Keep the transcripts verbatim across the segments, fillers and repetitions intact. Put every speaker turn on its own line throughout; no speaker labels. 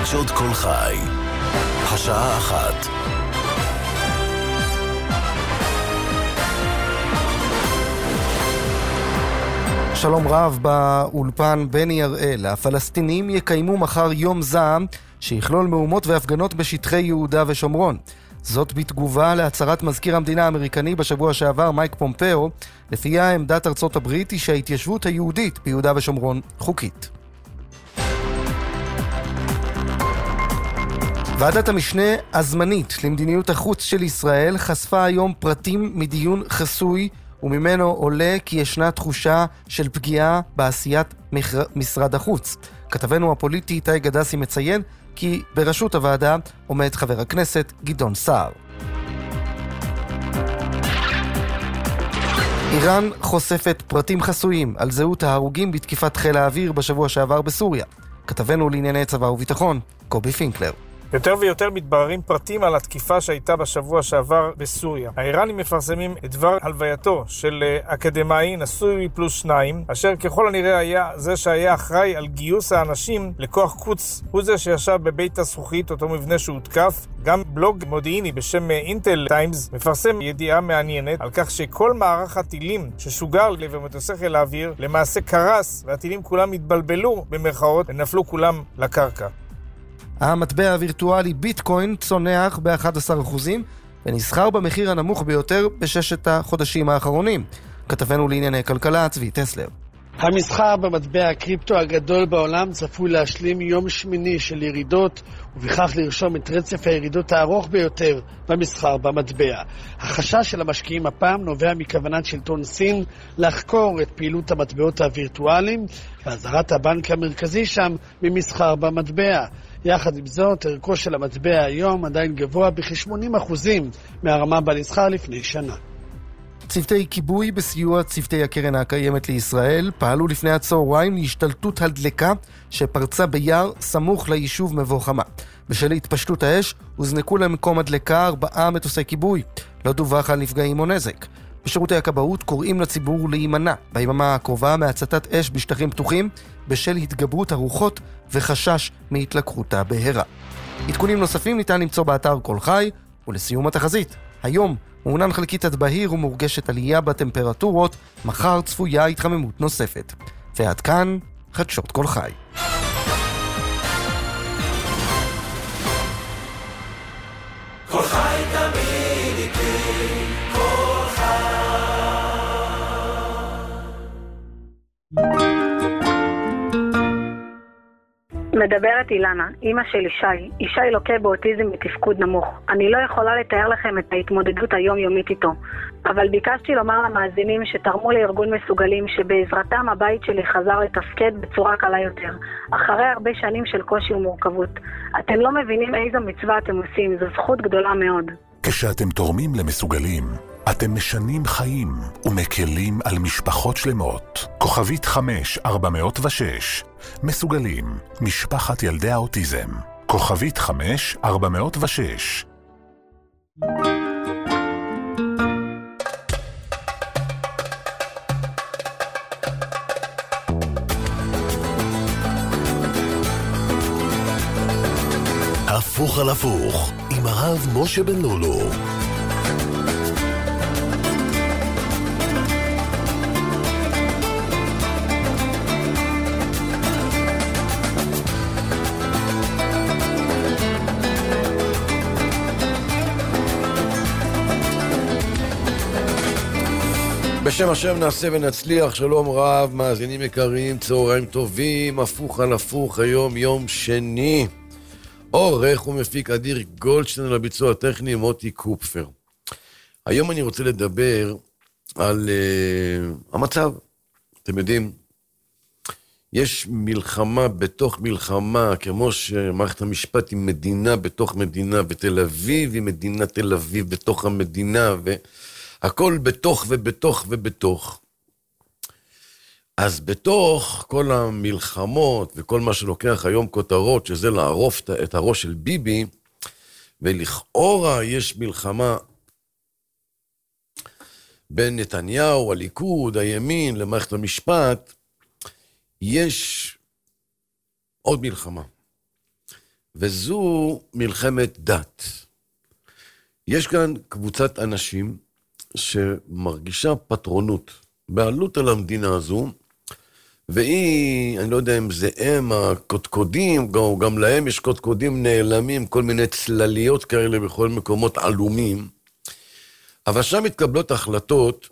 חדשות כל חי. השעה אחת.
שלום רב באולפן בני הראל. הפלסטינים יקיימו מחר יום זעם שיכלול מהומות והפגנות בשטחי יהודה ושומרון. זאת בתגובה להצהרת מזכיר המדינה האמריקני בשבוע שעבר מייק פומפאו, לפיה עמדת ארצות הברית היא שההתיישבות היהודית ביהודה ושומרון חוקית. ועדת המשנה הזמנית למדיניות החוץ של ישראל חשפה היום פרטים מדיון חסוי, וממנו עולה כי ישנה תחושה של פגיעה בעשיית משרד החוץ. כתבנו הפוליטי איתי גדסי מציין כי בראשות הוועדה עומד חבר הכנסת גדעון סער. איראן חושפת פרטים חסויים על זהות ההרוגים בתקיפת חיל האוויר בשבוע שעבר בסוריה. כתבנו לענייני צבא וביטחון, קובי פינקלר.
יותר ויותר מתבררים פרטים על התקיפה שהייתה בשבוע שעבר בסוריה. האיראנים מפרסמים את דבר הלווייתו של אקדמאי נשוי פלוס שניים, אשר ככל הנראה היה זה שהיה אחראי על גיוס האנשים לכוח קוץ. הוא זה שישב בבית הזכוכית, אותו מבנה שהותקף. גם בלוג מודיעיני בשם אינטל טיימס מפרסם ידיעה מעניינת על כך שכל מערך הטילים ששוגר לעבר מטוסי חיל האוויר למעשה קרס, והטילים כולם התבלבלו במרכאות ונפלו כולם לקרקע.
המטבע הווירטואלי ביטקוין צונח ב-אחד עשר אחוז ונסחר במחיר הנמוך ביותר בששת החודשים האחרונים. כתבנו לענייני כלכלה צבי טסלר.
המסחר במטבע הקריפטו הגדול בעולם צפוי להשלים יום שמיני של ירידות, ובכך לרשום את רצף הירידות הארוך ביותר במסחר במטבע. החשש של המשקיעים הפעם נובע מכוונת שלטון סין לחקור את פעילות המטבעות הווירטואליים, והזהרת הבנק המרכזי שם ממסחר במטבע. יחד עם זאת, ערכו של המטבע היום עדיין גבוה בכ-שמונים אחוז מהרמה בנסחר לפני שנה.
צוותי כיבוי בסיוע צוותי הקרן הקיימת לישראל פעלו לפני הצהריים להשתלטות על דלקה שפרצה ביער סמוך ליישוב מבוא חמה. בשל התפשטות האש הוזנקו למקום הדלקה ארבעה מטוסי כיבוי. לא דווח על נפגעים או נזק. בשירותי הכבאות קוראים לציבור להימנע ביממה הקרובה מהצתת אש בשטחים פתוחים בשל התגברות הרוחות וחשש מהתלקחותה בהרה. עדכונים נוספים ניתן למצוא באתר כל חי. ולסיום התחזית, היום מעונן חלקית עד בהיר ומורגשת עלייה בטמפרטורות, מחר צפויה התחממות נוספת. ועד כאן חדשות כל חי.
כל חי תמיד איתי, כל חי.
מדברת אילנה, אמא של ישי. ישי לוקה באוטיזם בתפקוד נמוך. אני לא יכולה לתאר לכם את ההתמודדות היומיומית איתו, אבל ביקשתי לומר למאזינים שתרמו לארגון מסוגלים שבעזרתם הבית שלי חזר לתפקד בצורה קלה יותר, אחרי הרבה שנים של קושי ומורכבות. אתם לא מבינים איזו מצווה אתם עושים, זו זכות גדולה מאוד.
כשאתם תורמים למסוגלים, אתם משנים חיים ומקלים על משפחות שלמות. כוכבית חמש ארבע מאות ושש. מסוגלים, משפחת ילדי האוטיזם. כוכבית חמש ארבע מאות ושש.
הפוך על הפוך עם הרב משה בן לולו.
בשם השם נעשה ונצליח. שלום רב, מאזינים יקרים, צהריים טובים. הפוך על הפוך, היום יום שני. עורך ומפיק אדיר גולדשטיין, לביצוע הטכני מוטי קופפר. היום אני רוצה לדבר על uh, המצב. אתם יודעים, יש מלחמה בתוך מלחמה, כמו שמערכת המשפט היא מדינה בתוך מדינה, ותל אביב היא מדינה תל אביב בתוך המדינה, והכל בתוך ובתוך ובתוך. אז בתוך כל המלחמות וכל מה שלוקח היום כותרות, שזה לערוף את הראש של ביבי, ולכאורה יש מלחמה בין נתניהו, הליכוד, הימין, למערכת המשפט, יש עוד מלחמה. וזו מלחמת דת. יש כאן קבוצת אנשים שמרגישה פטרונות, בעלות על המדינה הזו, והיא, אני לא יודע אם זה הם הקודקודים, או גם להם יש קודקודים נעלמים, כל מיני צלליות כאלה בכל מקומות עלומים, אבל שם מתקבלות החלטות,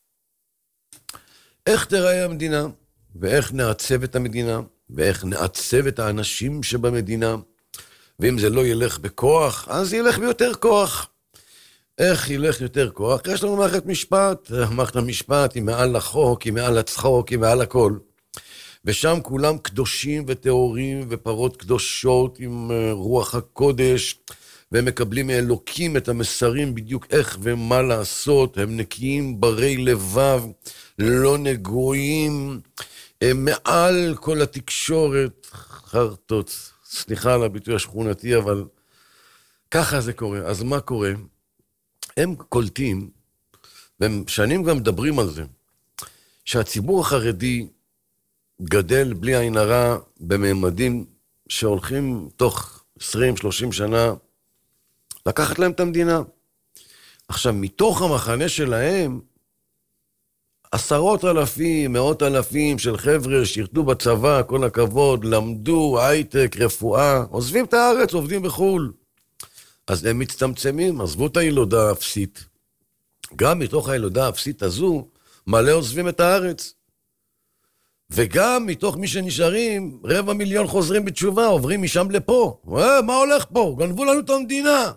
איך תראה המדינה, ואיך נעצב את המדינה, ואיך נעצב את האנשים שבמדינה, ואם זה לא ילך בכוח, אז ילך ביותר כוח. איך ילך יותר כוח? יש לנו מערכת משפט, מערכת המשפט היא מעל החוק, היא מעל הצחוק, היא מעל הכל. ושם כולם קדושים וטהורים ופרות קדושות עם רוח הקודש, והם מקבלים מאלוקים את המסרים בדיוק איך ומה לעשות, הם נקיים ברי לבב, לא נגועים, הם מעל כל התקשורת, חרטות, סליחה על הביטוי השכונתי, אבל ככה זה קורה. אז מה קורה? הם קולטים, והם שנים גם מדברים על זה, שהציבור החרדי גדל בלי עין הרע בממדים שהולכים תוך עשרים שלושים שנה לקחת להם את המדינה. עכשיו, מתוך המחנה שלהם, עשרות אלפים, מאות אלפים של חבר'ה שירתו בצבא, כל הכבוד, למדו, הייטק, רפואה, עוזבים את הארץ, עובדים בחול. אז הם מצטמצמים, עזבו את הילודה האפסית. גם מתוך הילודה האפסית הזו, מלא עוזבים את הארץ. וגם מתוך מי שנשארים, רבע מיליון חוזרים בתשובה, עוברים משם לפה. אה, מה הולך פה? גנבו לנו את המדינה.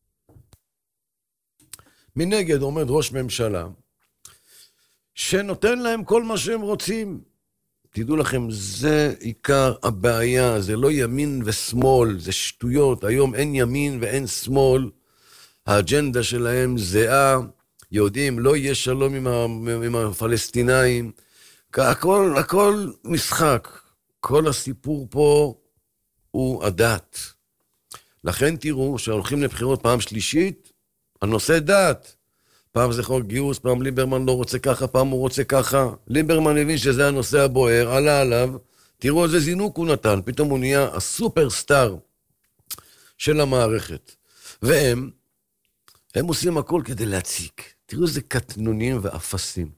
מנגד עומד ראש ממשלה, שנותן להם כל מה שהם רוצים. תדעו לכם, זה עיקר הבעיה, זה לא ימין ושמאל, זה שטויות. היום אין ימין ואין שמאל, האג'נדה שלהם זהה, יודעים, לא יהיה שלום עם, ה, עם הפלסטינאים, הכל, הכל משחק. כל הסיפור פה הוא הדת. לכן תראו שהולכים לבחירות פעם שלישית, הנושא דת. פעם זה חוק גיוס, פעם ליברמן לא רוצה ככה, פעם הוא רוצה ככה. ליברמן הבין שזה הנושא הבוער, עלה עליו, תראו איזה זינוק הוא נתן, פתאום הוא נהיה הסופרסטאר של המערכת. והם, הם עושים הכל כדי להציק. תראו איזה קטנונים ואפסים.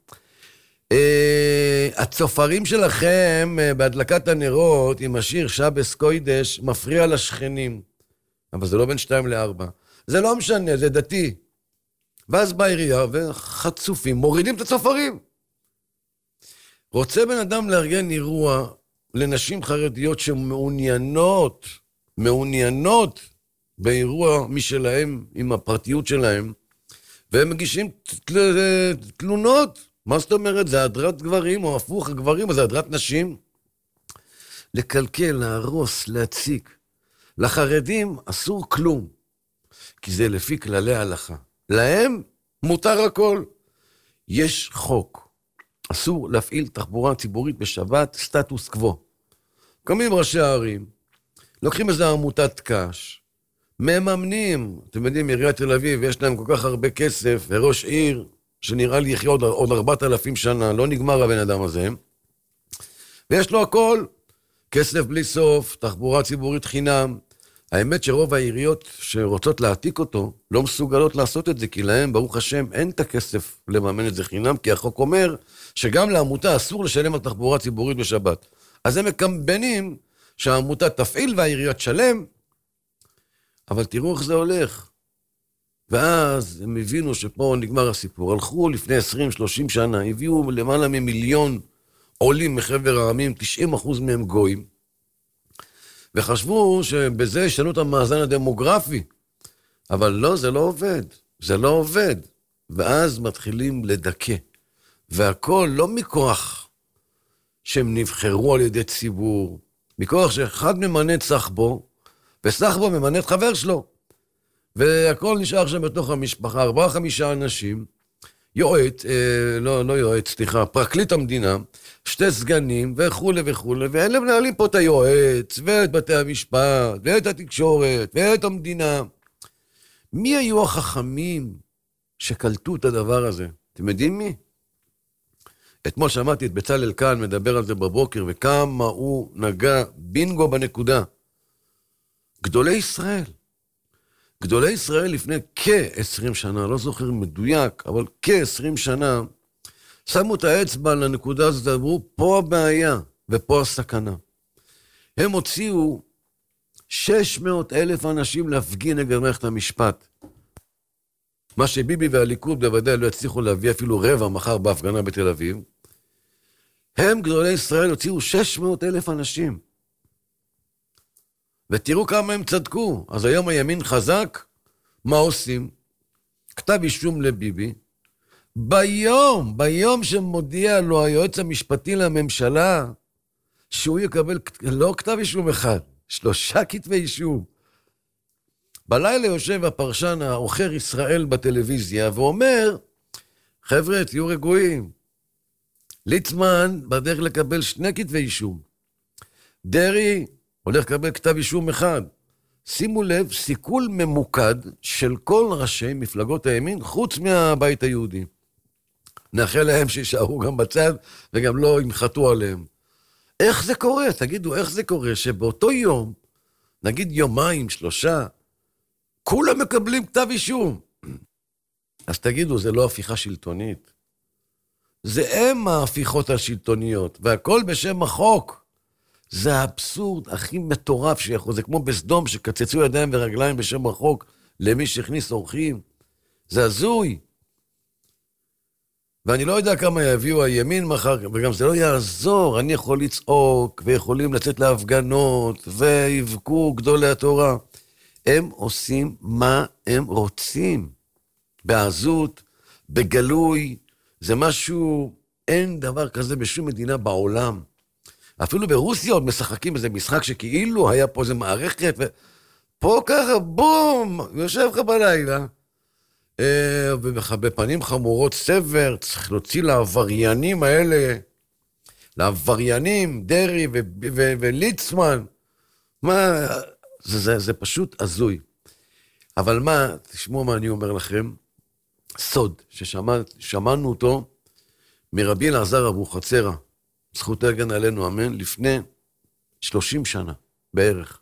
הצופרים שלכם בהדלקת הנרות עם השיר שבס קוידש מפריע לשכנים. אבל זה לא בין שתיים לארבע. זה לא משנה, זה דתי. ואז בעירייה וחצופים מורידים את הצופרים. רוצה בן אדם לארגן אירוע לנשים חרדיות שמעוניינות, מעוניינות באירוע משלהם עם הפרטיות שלהם, והם מגישים תלונות. מה זאת אומרת? זה הדרת גברים או הפוך הגברים, או זה הדרת נשים? לקלקל, להרוס, להציק. לחרדים אסור כלום, כי זה לפי כללי ההלכה. להם מותר הכל. יש חוק. אסור להפעיל תחבורה ציבורית בשבת, סטטוס קוו. קמים ראשי הערים, לוקחים איזו עמותת קש, מממנים, אתם יודעים, עיריית תל אביב, יש להם כל כך הרבה כסף, וראש עיר, שנראה לי יחיה עוד, עוד ארבעת אלפים שנה, לא נגמר הבן אדם הזה, ויש לו הכל, כסף בלי סוף, תחבורה ציבורית חינם. האמת שרוב העיריות שרוצות להעתיק אותו, לא מסוגלות לעשות את זה, כי להם, ברוך השם, אין את הכסף לממן את זה חינם, כי החוק אומר שגם לעמותה אסור לשלם על תחבורה ציבורית בשבת. אז הם מקמבנים שהעמותה תפעיל והעיריות שלם, אבל תראו איך זה הולך. ואז הם הבינו שפה נגמר הסיפור. הלכו לפני עשרים שלושים שנה, הביאו למעלה ממיליון עולים מחבר העמים, תשעים אחוז מהם גויים, וחשבו שבזה ישנו את המאזן הדמוגרפי. אבל לא, זה לא עובד. זה לא עובד. ואז מתחילים לדכא. והכל לא מכוח שהם נבחרו על ידי ציבור, מכוח שאחד ממנה את סחבו, וסחבו ממנה את חבר שלו. והכל נשאר שם בתוך המשפחה, ארבעה חמישה אנשים, יועץ, אה, לא, לא יועץ, סליחה, פרקליט המדינה, שתי סגנים וכו' וכו', ואלה מנהלים פה את היועץ, ואת בתי המשפט, ואת התקשורת, ואת המדינה. מי היו החכמים שקלטו את הדבר הזה? אתם יודעים מי? אתמול שמעתי את בצלאל כאן מדבר על זה בבוקר, וכמה הוא נגע בינגו בנקודה. גדולי ישראל. גדולי ישראל לפני כ-עשרים שנה, לא זוכר מדויק, אבל כ-עשרים שנה, שמו את האצבע לנקודה הזאת, ואמרו, פה הבעיה ופה הסכנה. הם הוציאו שש מאות אלף אנשים להפגין נגד מערכת המשפט. מה שביבי והליכוד בוודאי לא הצליחו להביא אפילו רבע מחר בהפגנה בתל אביב. הם, גדולי ישראל, הוציאו שש מאות אלף אנשים. ותראו כמה הם צדקו. אז היום הימין חזק, מה עושים? כתב אישום לביבי. ביום, ביום שמודיע לו היועץ המשפטי לממשלה, שהוא יקבל לא כתב אישום אחד, שלושה כתבי אישום. בלילה יושב הפרשן האוחר ישראל בטלוויזיה ואומר, חבר'ה, תהיו רגועים. ליצמן בדרך לקבל שני כתבי אישום. דרי הולך לקבל כתב אישום אחד. שימו לב, סיכול ממוקד של כל ראשי מפלגות הימין, חוץ מהבית היהודי. נאחל להם שישארו גם בצד וגם לא ינחתו עליהם. איך זה קורה? תגידו, איך זה קורה שבאותו יום, נגיד יומיים, שלושה, כולם מקבלים כתב אישום? אז תגידו, זה לא הפיכה שלטונית. זה הם ההפיכות השלטוניות, והכל בשם החוק. זה האבסורד הכי מטורף שיכול, זה כמו בסדום שקצצו ידיים ורגליים בשם החוק למי שהכניס אורחים. זה הזוי. ואני לא יודע כמה יביאו הימין מחר, וגם זה לא יעזור, אני יכול לצעוק, ויכולים לצאת להפגנות, ויבכו גדולי התורה. הם עושים מה הם רוצים. בעזות, בגלוי, זה משהו, אין דבר כזה בשום מדינה בעולם. אפילו ברוסיה עוד משחקים איזה משחק שכאילו היה פה איזה מערכת, ופה ככה, בום, יושב לך בלילה, ובפנים חמורות סבר, צריך להוציא לעבריינים האלה, לעבריינים, דרי ו- ו- וליצמן, מה, זה, זה, זה פשוט הזוי. אבל מה, תשמעו מה אני אומר לכם, סוד, ששמענו אותו מרבי אלעזר אבוחצירא, זכות הגן עלינו אמן, לפני שלושים שנה בערך.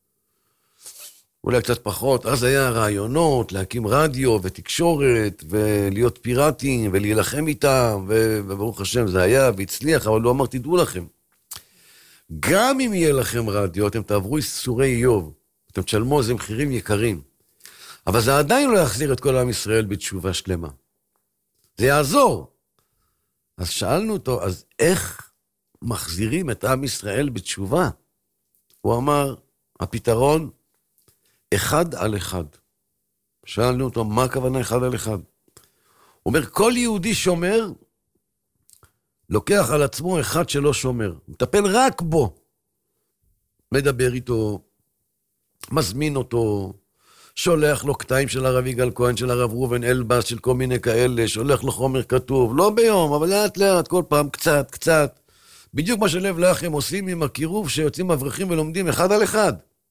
אולי קצת פחות, אז היה רעיונות להקים רדיו ותקשורת ולהיות פיראטים ולהילחם איתם, וברוך השם זה היה והצליח, אבל לא אמר, תדעו לכם, גם אם יהיה לכם רדיו, אתם תעברו איסורי איוב, אתם תשלמו איזה מחירים יקרים, אבל זה עדיין לא יחזיר את כל עם ישראל בתשובה שלמה. זה יעזור. אז שאלנו אותו, אז איך מחזירים את עם ישראל בתשובה? הוא אמר, הפתרון, אחד על אחד. שאלנו אותו, מה הכוונה אחד על אחד? הוא אומר, כל יהודי שומר, לוקח על עצמו אחד שלא שומר. מטפל רק בו. מדבר איתו, מזמין אותו, שולח לו קטעים של הרב יגאל כהן, של הרב ראובן אלבאס, של כל מיני כאלה, שולח לו חומר כתוב, לא ביום, אבל לאט לאט, כל פעם קצת, קצת. בדיוק מה שלב לך הם עושים עם הקירוב, שיוצאים אברכים ולומדים אחד על אחד.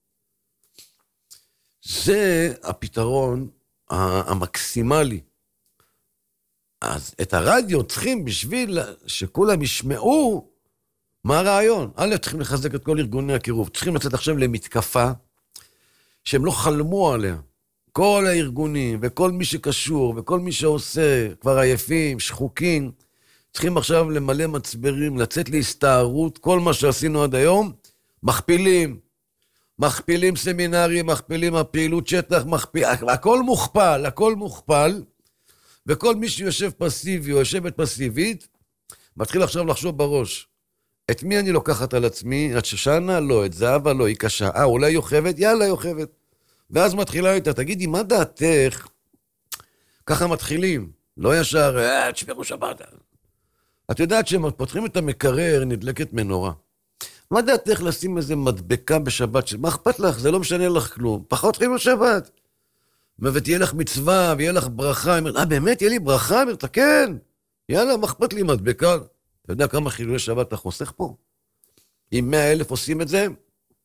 זה הפתרון המקסימלי. אז את הרדיו צריכים בשביל שכולם ישמעו מה הרעיון. א', צריכים לחזק את כל ארגוני הקירוב. צריכים לצאת עכשיו למתקפה שהם לא חלמו עליה. כל הארגונים וכל מי שקשור וכל מי שעושה, כבר עייפים, שחוקים, צריכים עכשיו למלא מצברים, לצאת להסתערות, כל מה שעשינו עד היום, מכפילים. מכפילים סמינרים, מכפילים הפעילות שטח, מכפיל, הכל מוכפל, הכל מוכפל, וכל מי שיושב פסיבי או יושבת פסיבית, מתחיל עכשיו לחשוב בראש, את מי אני לוקחת על עצמי? את שושנה? לא, את זהבה? לא, היא קשה. אה, אולי יוכבת? יאללה, יוכבת. ואז מתחילה איתה, תגידי, מה דעתך? ככה מתחילים, לא ישר, אה, תשמרו שבת. את יודעת שהם פותחים את המקרר, נדלקת מנורה. מה דעתך לשים איזה מדבקה בשבת? מה אכפת לך? זה לא משנה לך כלום. פחות חיים לשבת. ותהיה לך מצווה, ויהיה לך ברכה. אה, באמת? יהיה לי ברכה? אמרת, כן. יאללה, מה אכפת לי מדבקה? אתה יודע כמה חילולי שבת אתה חוסך פה? אם מאה אלף עושים את זה,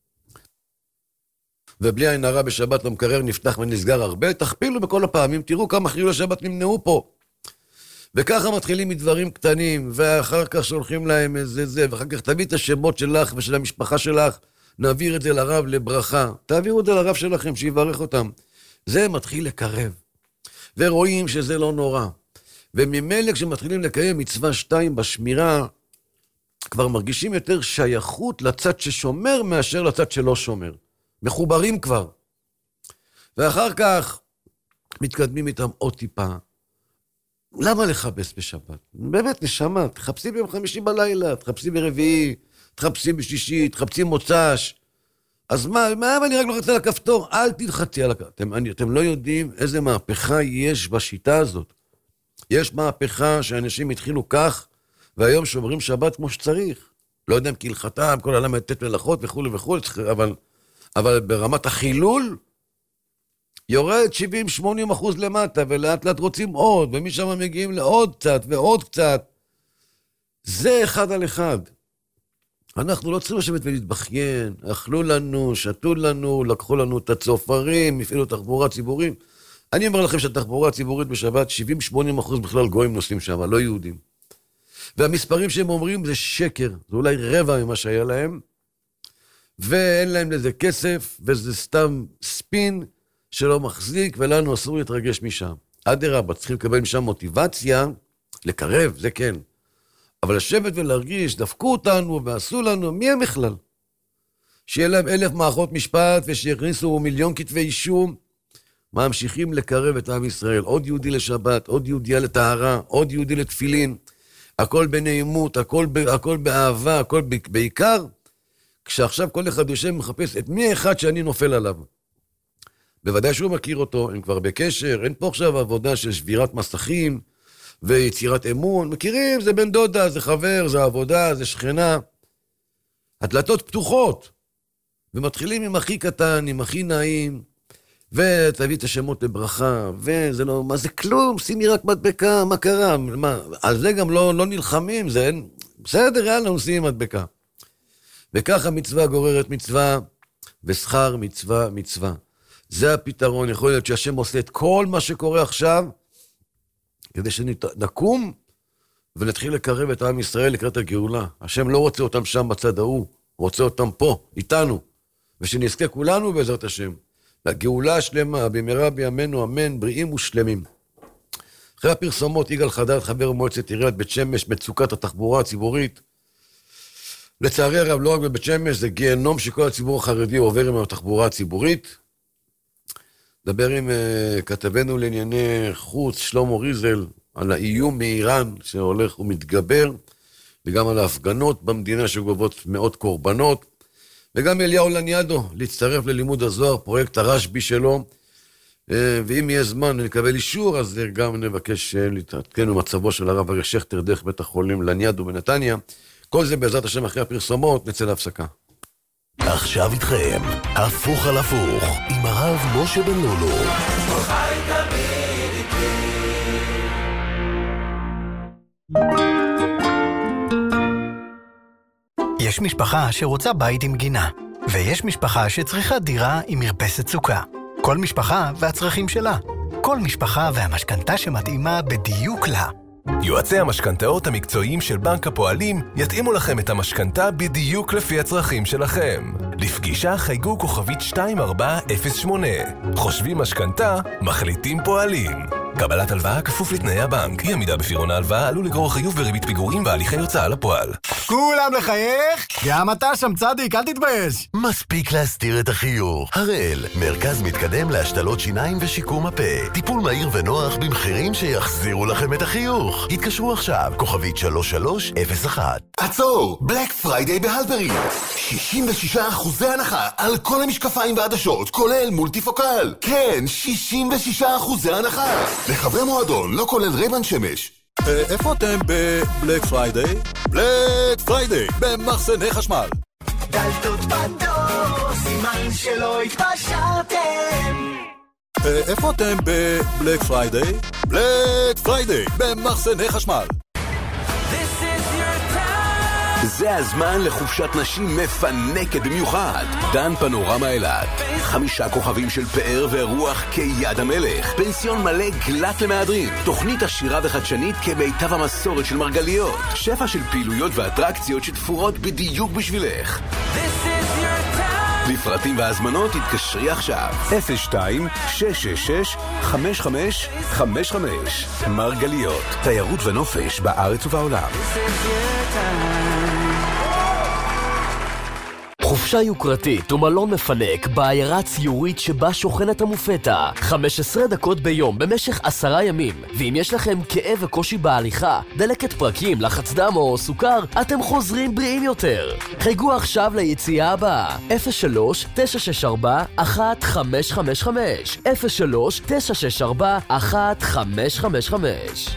ובלי עין הרע בשבת המקרר נפתח ונסגר הרבה, תכפילו בכל הפעמים, תראו כמה חילולי שבת נמנעו פה. וככה מתחילים מדברים קטנים, ואחר כך שולחים להם איזה זה, ואחר כך תביא את השמות שלך ושל המשפחה שלך, נעביר את זה לרב לברכה. תעבירו את זה לרב שלכם, שיברך אותם. זה מתחיל לקרב. ורואים שזה לא נורא. וממילא כשמתחילים לקיים מצווה שתיים בשמירה, כבר מרגישים יותר שייכות לצד ששומר מאשר לצד שלא שומר. מחוברים כבר. ואחר כך מתקדמים איתם עוד טיפה. למה לחפש בשבת? באמת, נשמה, תחפשי ביום חמישי בלילה, תחפשי ברביעי, תחפשי בשישי, תחפשי מוצ"ש. אז מה, מה אני רק לוחץ על הכפתור? אל תלחצי על הכפתור. אתם, אני, אתם לא יודעים איזה מהפכה יש בשיטה הזאת. יש מהפכה שאנשים התחילו כך, והיום שומרים שבת כמו שצריך. לא יודע אם כהלכתם, כל העולם לתת מלאכות וכו' וכו', אבל, אבל ברמת החילול, יורד שבעים שמונים אחוז למטה, ולאט לאט רוצים עוד, ומשם מגיעים לעוד קצת ועוד קצת. זה אחד על אחד. אנחנו לא צריכים לשבת ולהתבכיין, אכלו לנו, שתו לנו, לקחו לנו את הצופרים, הפעילו תחבורה ציבורית. אני אומר לכם שהתחבורה הציבורית בשבת, שבעים שמונים אחוז בכלל גויים נוסעים שם, לא יהודים. והמספרים שהם אומרים זה שקר, זה אולי רבע ממה שהיה להם, ואין להם לזה כסף, וזה סתם ספין שלא מחזיק, ולנו אסור להתרגש משם. אדרבה, צריכים לקבל משם מוטיבציה, לקרב, זה כן. אבל לשבת ולהרגיש, דפקו אותנו ועשו לנו, מי הם בכלל? שיהיה להם אלף מערכות משפט, ושיכניסו מיליון כתבי אישום, ממשיכים לקרב את עם ישראל. עוד יהודי לשבת, עוד יהודיה לטהרה, עוד יהודי לתפילין, הכל בנעימות, הכל, הכל באהבה, הכל בעיקר, כשעכשיו כל אחד יושב מחפש את מי אחד שאני נופל עליו. בוודאי שהוא מכיר אותו, הם כבר בקשר, אין פה עכשיו עבודה של שבירת מסכים ויצירת אמון, מכירים, זה בן דודה, זה חבר, זה עבודה, זה שכנה. הדלתות פתוחות, ומתחילים עם הכי קטן, עם הכי נעים, ותביא את השמות לברכה, וזה לא, מה זה כלום, שימי רק מדבקה, מה קרה? מה, על זה גם לא, לא נלחמים, זה אין, בסדר, יאללה, נשיאים מדבקה. וככה מצווה גוררת מצווה, ושכר מצווה מצווה. זה הפתרון, יכול להיות שהשם עושה את כל מה שקורה עכשיו, כדי שנקום ונתחיל לקרב את עם ישראל לקראת הגאולה. השם לא רוצה אותם שם בצד ההוא, הוא רוצה אותם פה, איתנו, ושנזכה כולנו בעזרת השם. לגאולה השלמה, במהרה בימינו, אמן, בריאים ושלמים. אחרי הפרסומות, יגאל חדד, חבר מועצת עיריית בית שמש, מצוקת התחבורה הציבורית. לצערי הרב, לא רק בבית שמש, זה גיהנום שכל הציבור החרדי עובר עם התחבורה הציבורית. דבר עם uh, כתבנו לענייני חוץ, שלמה ריזל, על האיום מאיראן שהולך ומתגבר, וגם על ההפגנות במדינה שגובות מאות קורבנות, וגם אליהו לניאדו, להצטרף ללימוד הזוהר, פרויקט הרשב"י שלו, uh, ואם יהיה זמן לקבל אישור, אז גם נבקש uh, להתעדכן במצבו של הרב אריה שכטר דרך בית החולים לניאדו בנתניה. כל זה בעזרת השם אחרי הפרסומות, נצא להפסקה.
עכשיו איתכם, הפוך על הפוך, עם הרב משה בן לולו.
יש משפחה שרוצה בית עם גינה, ויש משפחה שצריכה דירה עם מרפסת סוכה. כל משפחה והצרכים שלה. כל משפחה והמשכנתה שמתאימה בדיוק לה.
יועצי המשכנתאות המקצועיים של בנק הפועלים יתאימו לכם את המשכנתה בדיוק לפי הצרכים שלכם. לפגישה חייגו כוכבית שתיים ארבע אפס שמונה. חושבים משכנתה, מחליטים פועלים. קבלת הלוואה כפוף לתנאי הבנק. אי עמידה בפירעון ההלוואה עלול לגרור חיוב וריבית פיגורים והליכי הוצאה לפועל.
כולם לחייך? גם אתה שם צדיק, אל תתבייש.
מספיק להסתיר את החיוך. הראל, מרכז מתקדם להשתלות שיניים ושיקום הפה. טיפול מהיר ונוח במחירים שיחזירו לכם את החיוך. התקשרו עכשיו, כוכבית שלוש שלוש אפס אחת.
עצור! בלק פריידיי בהלפרין. שישים ושישה אחוזי הנחה על כל המשקפיים והעדשות, כולל מולטיפוקל. כן, שישים ושישה אחוזי הנחה. לחברי מועדון, לא כולל רייבן שמש.
איפה אתם בבלק פריידיי? בלק פריידיי, במחסני חשמל.
דלתות פתוח, סימן שלא התפשרתם.
איפה אתם בבלק פריידיי? בלק פריידיי, במחסני חשמל.
This is your time.
זה הזמן לחופשת נשים מפנקת במיוחד. דן פנורמה אילת. חמישה כוכבים של פאר ורוח כיד המלך. פנסיון מלא גלת למהדרין. תוכנית עשירה וחדשנית כמיטב המסורת של מרגליות. שפע של פעילויות ואטרקציות שתפורות בדיוק בשבילך. לפרטים והזמנות התקשרי עכשיו. אפס שתיים שש שש שש חמש חמש חמש חמש. מרגליות. תיירות ונופש בארץ ובעולם.
חופשה יוקרתית ומלון מפנק בעיירה ציורית שבה שוכנת המופתה. חמש עשרה דקות ביום במשך עשרה ימים. ואם יש לכם כאב וקושי בהליכה, דלקת פרקים, לחץ דם או סוכר, אתם חוזרים בריאים יותר. חייגו עכשיו ליציאה הבאה. אפס שלוש תשע שש ארבע אחת חמש חמש חמש אפס שלוש תשע שש ארבע אחת חמש חמש חמש.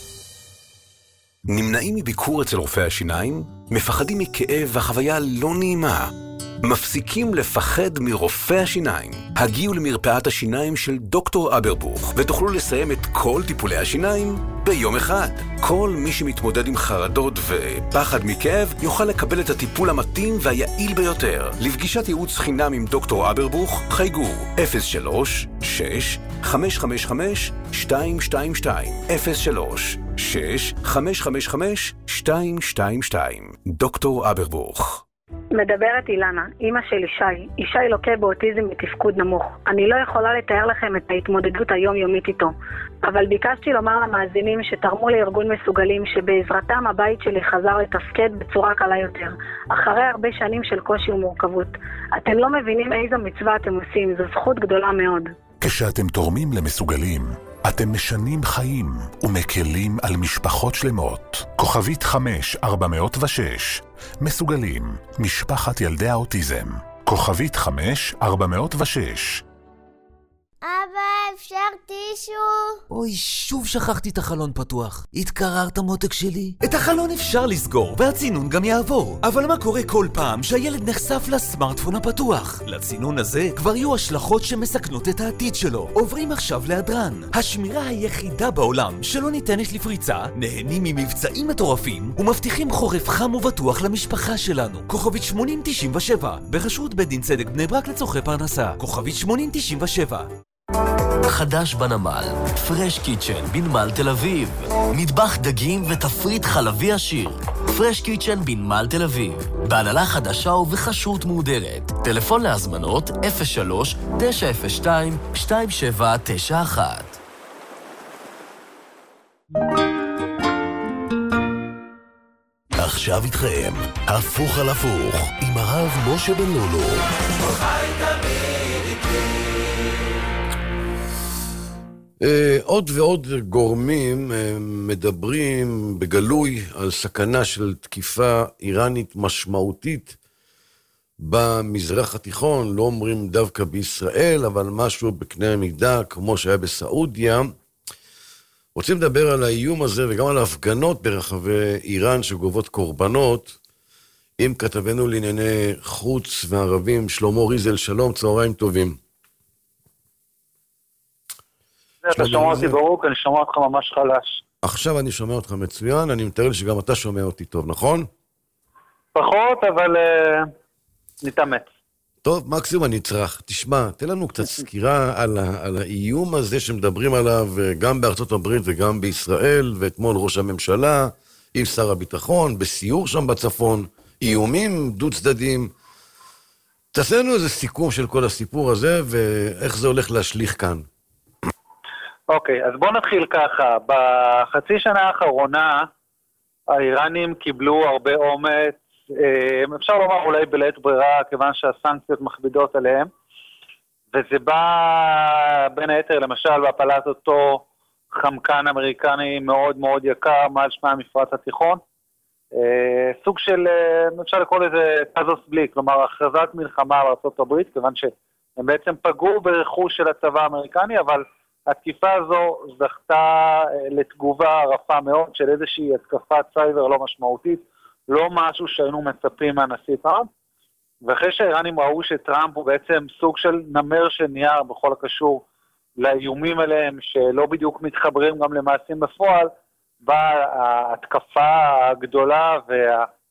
נמנעים מביקור אצל רופא השיניים? מפחדים מכאב והחוויה לא נעימה? מפסיקים לפחד מרופא השיניים? הגיעו למרפאת השיניים של דוקטור אברבוך ותוכלו לסיים את כל טיפולי השיניים ביום אחד. כל מי שמתמודד עם חרדות ופחד מכאב יוכל לקבל את הטיפול המתאים והיעיל ביותר. לפגישת ייעוץ חינם עם דוקטור אברבוך חייגו אפס שלוש שש חמש חמש חמש שתיים שתיים שתיים אפס שלוש שש חמש חמש חמש שתיים שתיים שתיים. דוקטור אברבוך.
מדברת אילנה, אמא של ישי. ישי לוקה באוטיזם בתפקוד נמוך. אני לא יכולה לתאר לכם את ההתמודדות היומיומית איתו, אבל ביקשתי לומר למאזינים שתרמו לארגון מסוגלים שבעזרתם הבית שלי חזר לתפקד בצורה קלה יותר, אחרי הרבה שנים של קושי ומורכבות. אתם לא מבינים איזו מצווה אתם עושים, זו זכות גדולה מאוד.
כשאתם תורמים למסוגלים, אתם משנים חיים ומקלים על משפחות שלמות. כוכבית חמש ארבע מאות ושש. מסוגלים, משפחת ילדי האוטיזם. כוכבית חמש ארבע מאות ושש.
אבא, אפשר טישו?
אוי, שוב שכחתי את החלון פתוח. התקררת מותק שלי? את החלון אפשר לסגור והצינון גם יעבור. אבל מה קורה כל פעם שהילד נחשף לסמארטפון הפתוח? לצינון הזה כבר יהיו השלכות שמסכנות את העתיד שלו. עוברים עכשיו להדרן, השמירה היחידה בעולם שלא ניתנת לפריצה, נהנים ממבצעים מטורפים ומבטיחים חורף חם ובטוח למשפחה שלנו. כוכבית שמונים תשעים ושבע, ברשות בית דין צדק בני ברק לצורכי פרנסה. כוכבית שמונים תשעים ושבע.
חדש בנמל, פרש קיצ'ן בנמל תל אביב. מטבח דגים ותפריט חלבי עשיר. פרש קיצ'ן בנמל תל אביב. בהנהלה חדשה ובחשרות מודרת. טלפון להזמנות אפס שלוש תשע אפס שתיים שתיים שבע תשע אחת.
עכשיו איתכם, הפוך על הפוך, עם הרב משה בן לולו.
עוד ועוד גורמים מדברים בגלוי על סכנה של תקיפה איראנית משמעותית במזרח התיכון, לא אומרים דווקא בישראל, אבל משהו בקנה המידה, כמו שהיה בסעודיה. רוצים לדבר על האיום הזה וגם על ההפגנות ברחבי איראן שגובות קורבנות, עם כתבנו לענייני חוץ וערבים, שלמה ריזל. שלום, צהריים טובים.
אתה שומע אותי ברוק, אני שומע אותך ממש חלש.
עכשיו אני שומע אותך מצוין, אני מתאר לי שגם אתה שומע אותי טוב, נכון?
פחות, אבל uh, נתאמץ.
טוב, מקסימום אני צריך. תשמע, תן לנו קצת סקירה על, ה- על האיום הזה שמדברים עליו גם בארצות הברית וגם בישראל, ואתמול ראש הממשלה עם שר הביטחון, בסיור שם בצפון, איומים דו צדדים. תעשה לנו איזה סיכום של כל הסיפור הזה, ואיך זה הולך להשליך כאן.
אוקיי, אז בואו נתחיל ככה. בחצי שנה האחרונה, האיראנים קיבלו הרבה אומץ, אפשר לומר אולי בלית ברירה, כיוון שהסנקציות מכבידות עליהם, וזה בא בין היתר למשל בהפלת אותו חמקן אמריקני מאוד מאוד יקר מעל שמי המפרץ התיכון, סוג של, אפשר לקרוא לזה קזוס בלי, כלומר הכרזת מלחמה על ארצות הברית, כיוון שהם בעצם פגעו ברכוש של הצבא האמריקני, אבל התקיפה הזו זכתה לתגובה רפה מאוד של איזושהי התקפת סייבר לא משמעותית, לא משהו שהיינו מצפים מהנשיא טראמפ, ואחרי שהאיראנים ראו שטראמפ הוא בעצם סוג של נמר של נייר בכל הקשור לאיומים עליהם, שלא בדיוק מתחברים גם למעשים בפועל, באה ההתקפה הגדולה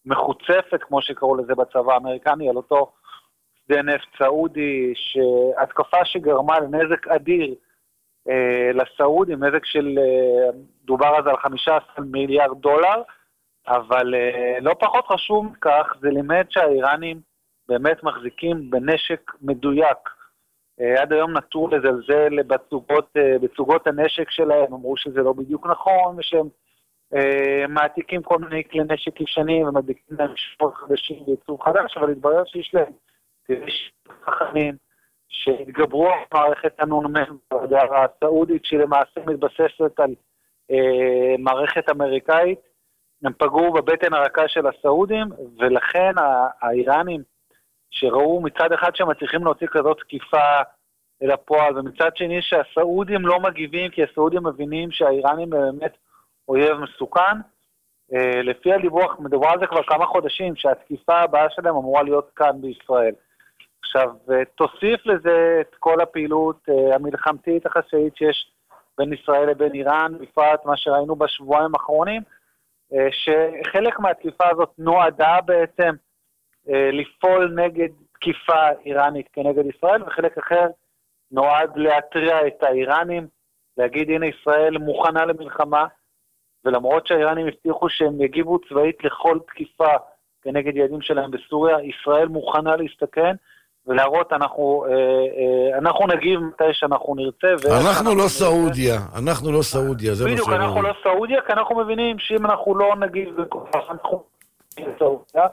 מחוצפת, כמו שקראו לזה בצבא האמריקני, על אותו שדה נפט סעודי, שהתקפה שגרמה לנזק אדיר אה, לסעודים, נזק של, אה, דובר אז על חמישה עשר מיליארד דולר, אבל אה, לא פחות חשוב כך, זה לימד שהאיראנים באמת מחזיקים בנשק מדויק. אה, עד היום נטו לזלזל בצוגות, אה, בצוגות הנשק שלהם, אמרו שזה לא בדיוק נכון, ושהם אה, מעתיקים כל מיני כלי נשק ישנים, ומדביקים להם שפות חדשים וייצור חדש, אבל התברר שיש להם יש חכמים שהתגברו על מערכת הנונמן הסעודית, שהיא למעשה מתבססת על אה, מערכת אמריקאית, הם פגעו בבטן הרכה של הסעודים, ולכן האיראנים שראו מצד אחד שמצליחים להוציא כזאת תקיפה אל הפועל, ומצד שני שהסעודים לא מגיבים, כי הסעודים מבינים שהאיראנים באמת אויב מסוכן, אה, לפי הדיווח מדובר על זה כבר כמה חודשים, שהתקיפה הבאה שלהם אמורה להיות כאן בישראל. עכשיו, תוסיף לזה את כל הפעילות uh, המלחמתית החשאית שיש בין ישראל לבין איראן, בפרט מה שראינו בשבועיים האחרונים, uh, שחלק מהתקיפה הזאת נועדה בעצם uh, לפעול נגד תקיפה איראנית כנגד ישראל, וחלק אחר נועד להטריע את האיראנים, להגיד הנה ישראל מוכנה למלחמה, ולמרות שהאיראנים הבטיחו שהם יגיבו צבאית לכל תקיפה כנגד יעדים שלהם בסוריה, ישראל מוכנה להסתכן, ולהראות אנחנו, אנחנו נגיב מתי שאנחנו נרצה.
אנחנו לא סעודיה, אנחנו לא סעודיה, זה מה
בדיוק, אנחנו לא סעודיה, כי אנחנו מבינים שאם אנחנו לא נגיב, אנחנו נגיב סעודיה,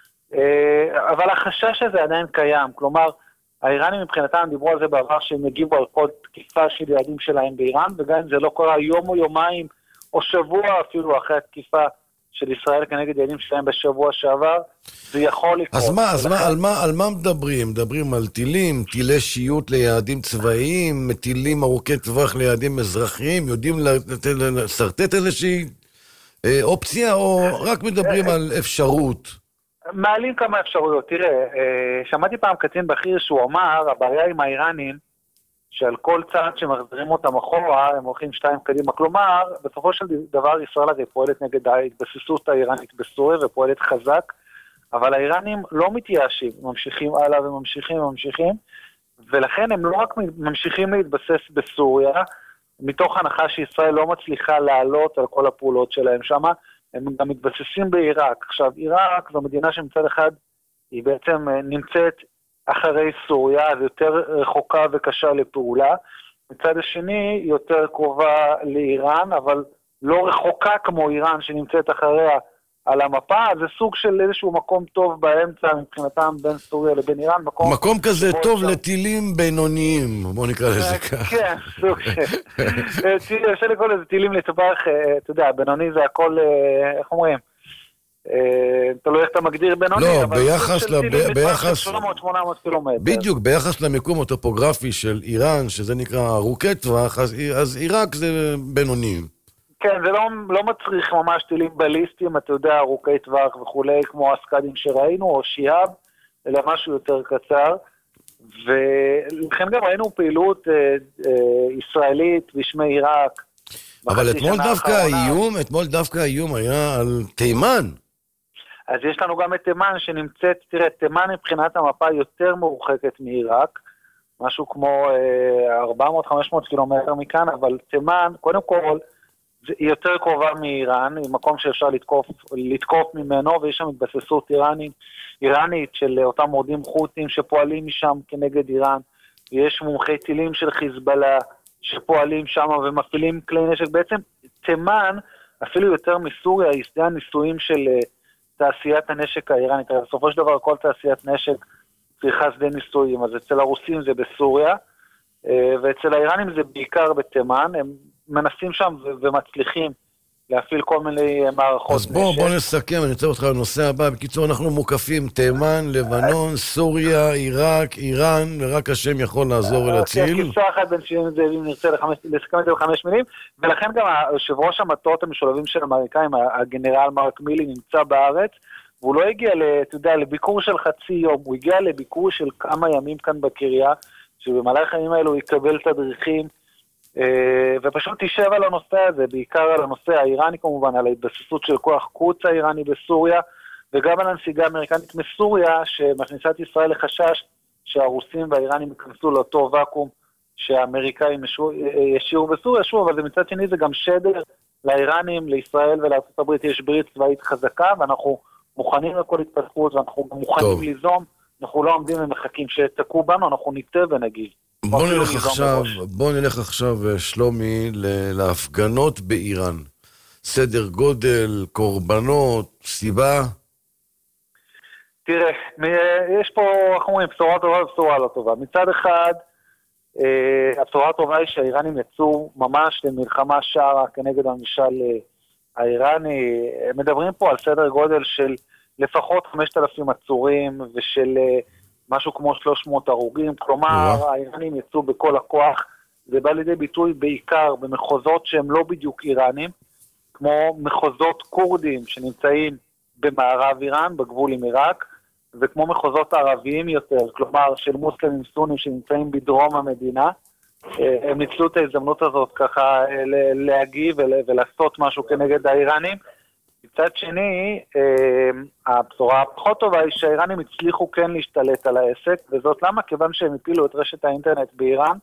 אבל החשש הזה עדיין קיים, כלומר, האיראנים מבחינתם דיברו על זה בעבר שהם יגיבו על כל תקיפה של יעדים שלהם באיראן, וגם אם זה לא קרה יום או יומיים, או שבוע אפילו אחרי התקיפה, של ישראל כנגד יעדים שלהם בשבוע שעבר, זה יכול לקרות.
אז מה, אז מה, על מה, על מה מדברים? מדברים על טילים, טילי שיוט ליעדים צבאיים, טילים ארוכי טווח ליעדים אזרחיים, יודעים לסרטט איזושהי אה, אופציה, או רק מדברים על אפשרות?
מעלים כמה אפשרויות. תראה, אה, שמעתי פעם קצין בכיר שהוא אמר, הבעיה עם האיראנים, שעל כל צעד שמחזירים אותם אחורה, הם הולכים שתיים קדימה. כלומר, בסופו של דבר ישראל הרי פועלת נגד ההתבססות האיראנית בסוריה, ופועלת חזק, אבל האיראנים לא מתייאשים, ממשיכים הלאה וממשיכים וממשיכים, ולכן הם לא רק ממשיכים להתבסס בסוריה, מתוך הנחה שישראל לא מצליחה לעלות על כל הפעולות שלהם שם, הם גם מתבססים בעיראק. עכשיו, עיראק זו מדינה שמצד אחד היא בעצם נמצאת אחרי סוריה, אז יותר רחוקה וקשה לפעולה. מצד השני, יותר קרובה לאיראן, אבל לא רחוקה כמו איראן שנמצאת אחריה על המפה, זה סוג של איזשהו מקום טוב באמצע מבחינתם בין סוריה לבין איראן. מקום,
מקום כזה טוב שם... לטילים בינוניים, בוא נקרא לזה כך.
כן, סוג של... אפשר לקרוא לזה טילים לטווח, אתה יודע, בינוני זה הכל, איך אומרים? תלוי איך אתה מגדיר בינוני,
לא,
אבל
ביחס ל... ביחס...
שבע מאות שמונה מאות קילומטר.
בדיוק, ביחס למיקום הטופוגרפי של איראן, שזה נקרא ארוכי טווח, אז, אז עיראק זה בינוניים.
כן, זה לא, לא מצריך ממש טילים בליסטיים, אתה יודע, ארוכי טווח וכולי, כמו הסקדים שראינו, או שיהב, אלא משהו יותר קצר, ולכן גם ראינו פעילות אה, אה, ישראלית בשמי עיראק.
אבל אתמול דווקא האיום, אתמול דווקא האיום היה על תימן.
אז יש לנו גם את תימן שנמצאת, תראה, תימן מבחינת המפה יותר מרוחקת מעיראק, משהו כמו ארבע מאות חמש מאות קילומטר מכאן, אבל תימן, קודם כל, היא יותר קרובה מאיראן, היא מקום שאפשר לתקוף, לתקוף ממנו, ויש שם התבססות איראנית, איראנית של אותם מורדים חות'ים שפועלים משם כנגד איראן, ויש מומחי טילים של חיזבאללה שפועלים שם ומפעילים כלי נשק. בעצם תימן, אפילו יותר מסוריה, היא שדה הניסויים של תעשיית הנשק האיראנית. בסופו של דבר כל תעשיית נשק צריכה שדה ניסויים, אז אצל הרוסים זה בסוריה, ואצל האיראנים זה בעיקר בתימן, הם מנסים שם ומצליחים להפעיל כל מיני מערכות
אז בוא,
נשק.
בוא נסכם, אני אצא אותך לנושא הבא. בקיצור, אנחנו מוקפים תימן, לבנון, סוריה, עיראק, איראן, ורק השם יכול לעזור ולהציל.
כן, כיסה אחת בין שבעים זאבים נרצה לסכם את זה בחמש מילים, ולכן גם היושב ראש המטות המשולבים של האמריקאים, הגנרל מרק מילי, נמצא בארץ, והוא לא הגיע, אתה יודע, לביקור של חצי יום, הוא הגיע לביקור של כמה ימים כאן בקריה, שבמהלך הימים האלו הוא יקבל תדריכים, ופשוט תישב על הנושא הזה, בעיקר על הנושא האיראני כמובן, על ההתבססות של כוח קוץ האיראני בסוריה, וגם על הנסיגה האמריקנית מסוריה, שמכניסה את ישראל לחשש שהרוסים והאיראנים ייכנסו לאותו ואקום שהאמריקאים ישירו בסוריה. שוב, אבל מצד שני זה גם שדר לאיראנים, לישראל ולארצות הברית יש ברית צבאית חזקה, ואנחנו מוכנים לכל התפתחות, ואנחנו מוכנים ליזום, אנחנו לא עומדים ומחכים שתקעו בנו, אנחנו ניטה ונגיב.
בוא נלך עכשיו, בוא נלך עכשיו, שלומי, להפגנות באיראן. סדר גודל, קורבנות, סיבה?
תראה, יש פה, אנחנו אומרים, בשורה טובה ובשורה לא טובה. מצד אחד, הבשורה הטובה היא שהאיראנים יצאו ממש למלחמה שערה כנגד הממשל האיראני. מדברים פה על סדר גודל של לפחות חמשת אלפים עצורים ושל משהו כמו שלוש מאות הרוגים. כלומר, האיראנים יצאו בכל הכוח. זה בא לידי ביטוי בעיקר במחוזות שהם לא בדיוק איראנים, כמו מחוזות קורדים שנמצאים במערב איראן, בגבול עם עיראק, וכמו מחוזות ערביים יותר, כלומר של מוסלמים סונים שנמצאים בדרום המדינה. הם ניצלו את ההזדמנות הזאת ככה להגיב ולעשות משהו כנגד האיראנים. מצד שני, הבשורה הפחות טובה היא שהאיראנים הצליחו כן להשתלט על העסק, וזאת למה? כיוון שהם הפילו את רשת האינטרנט באיראן,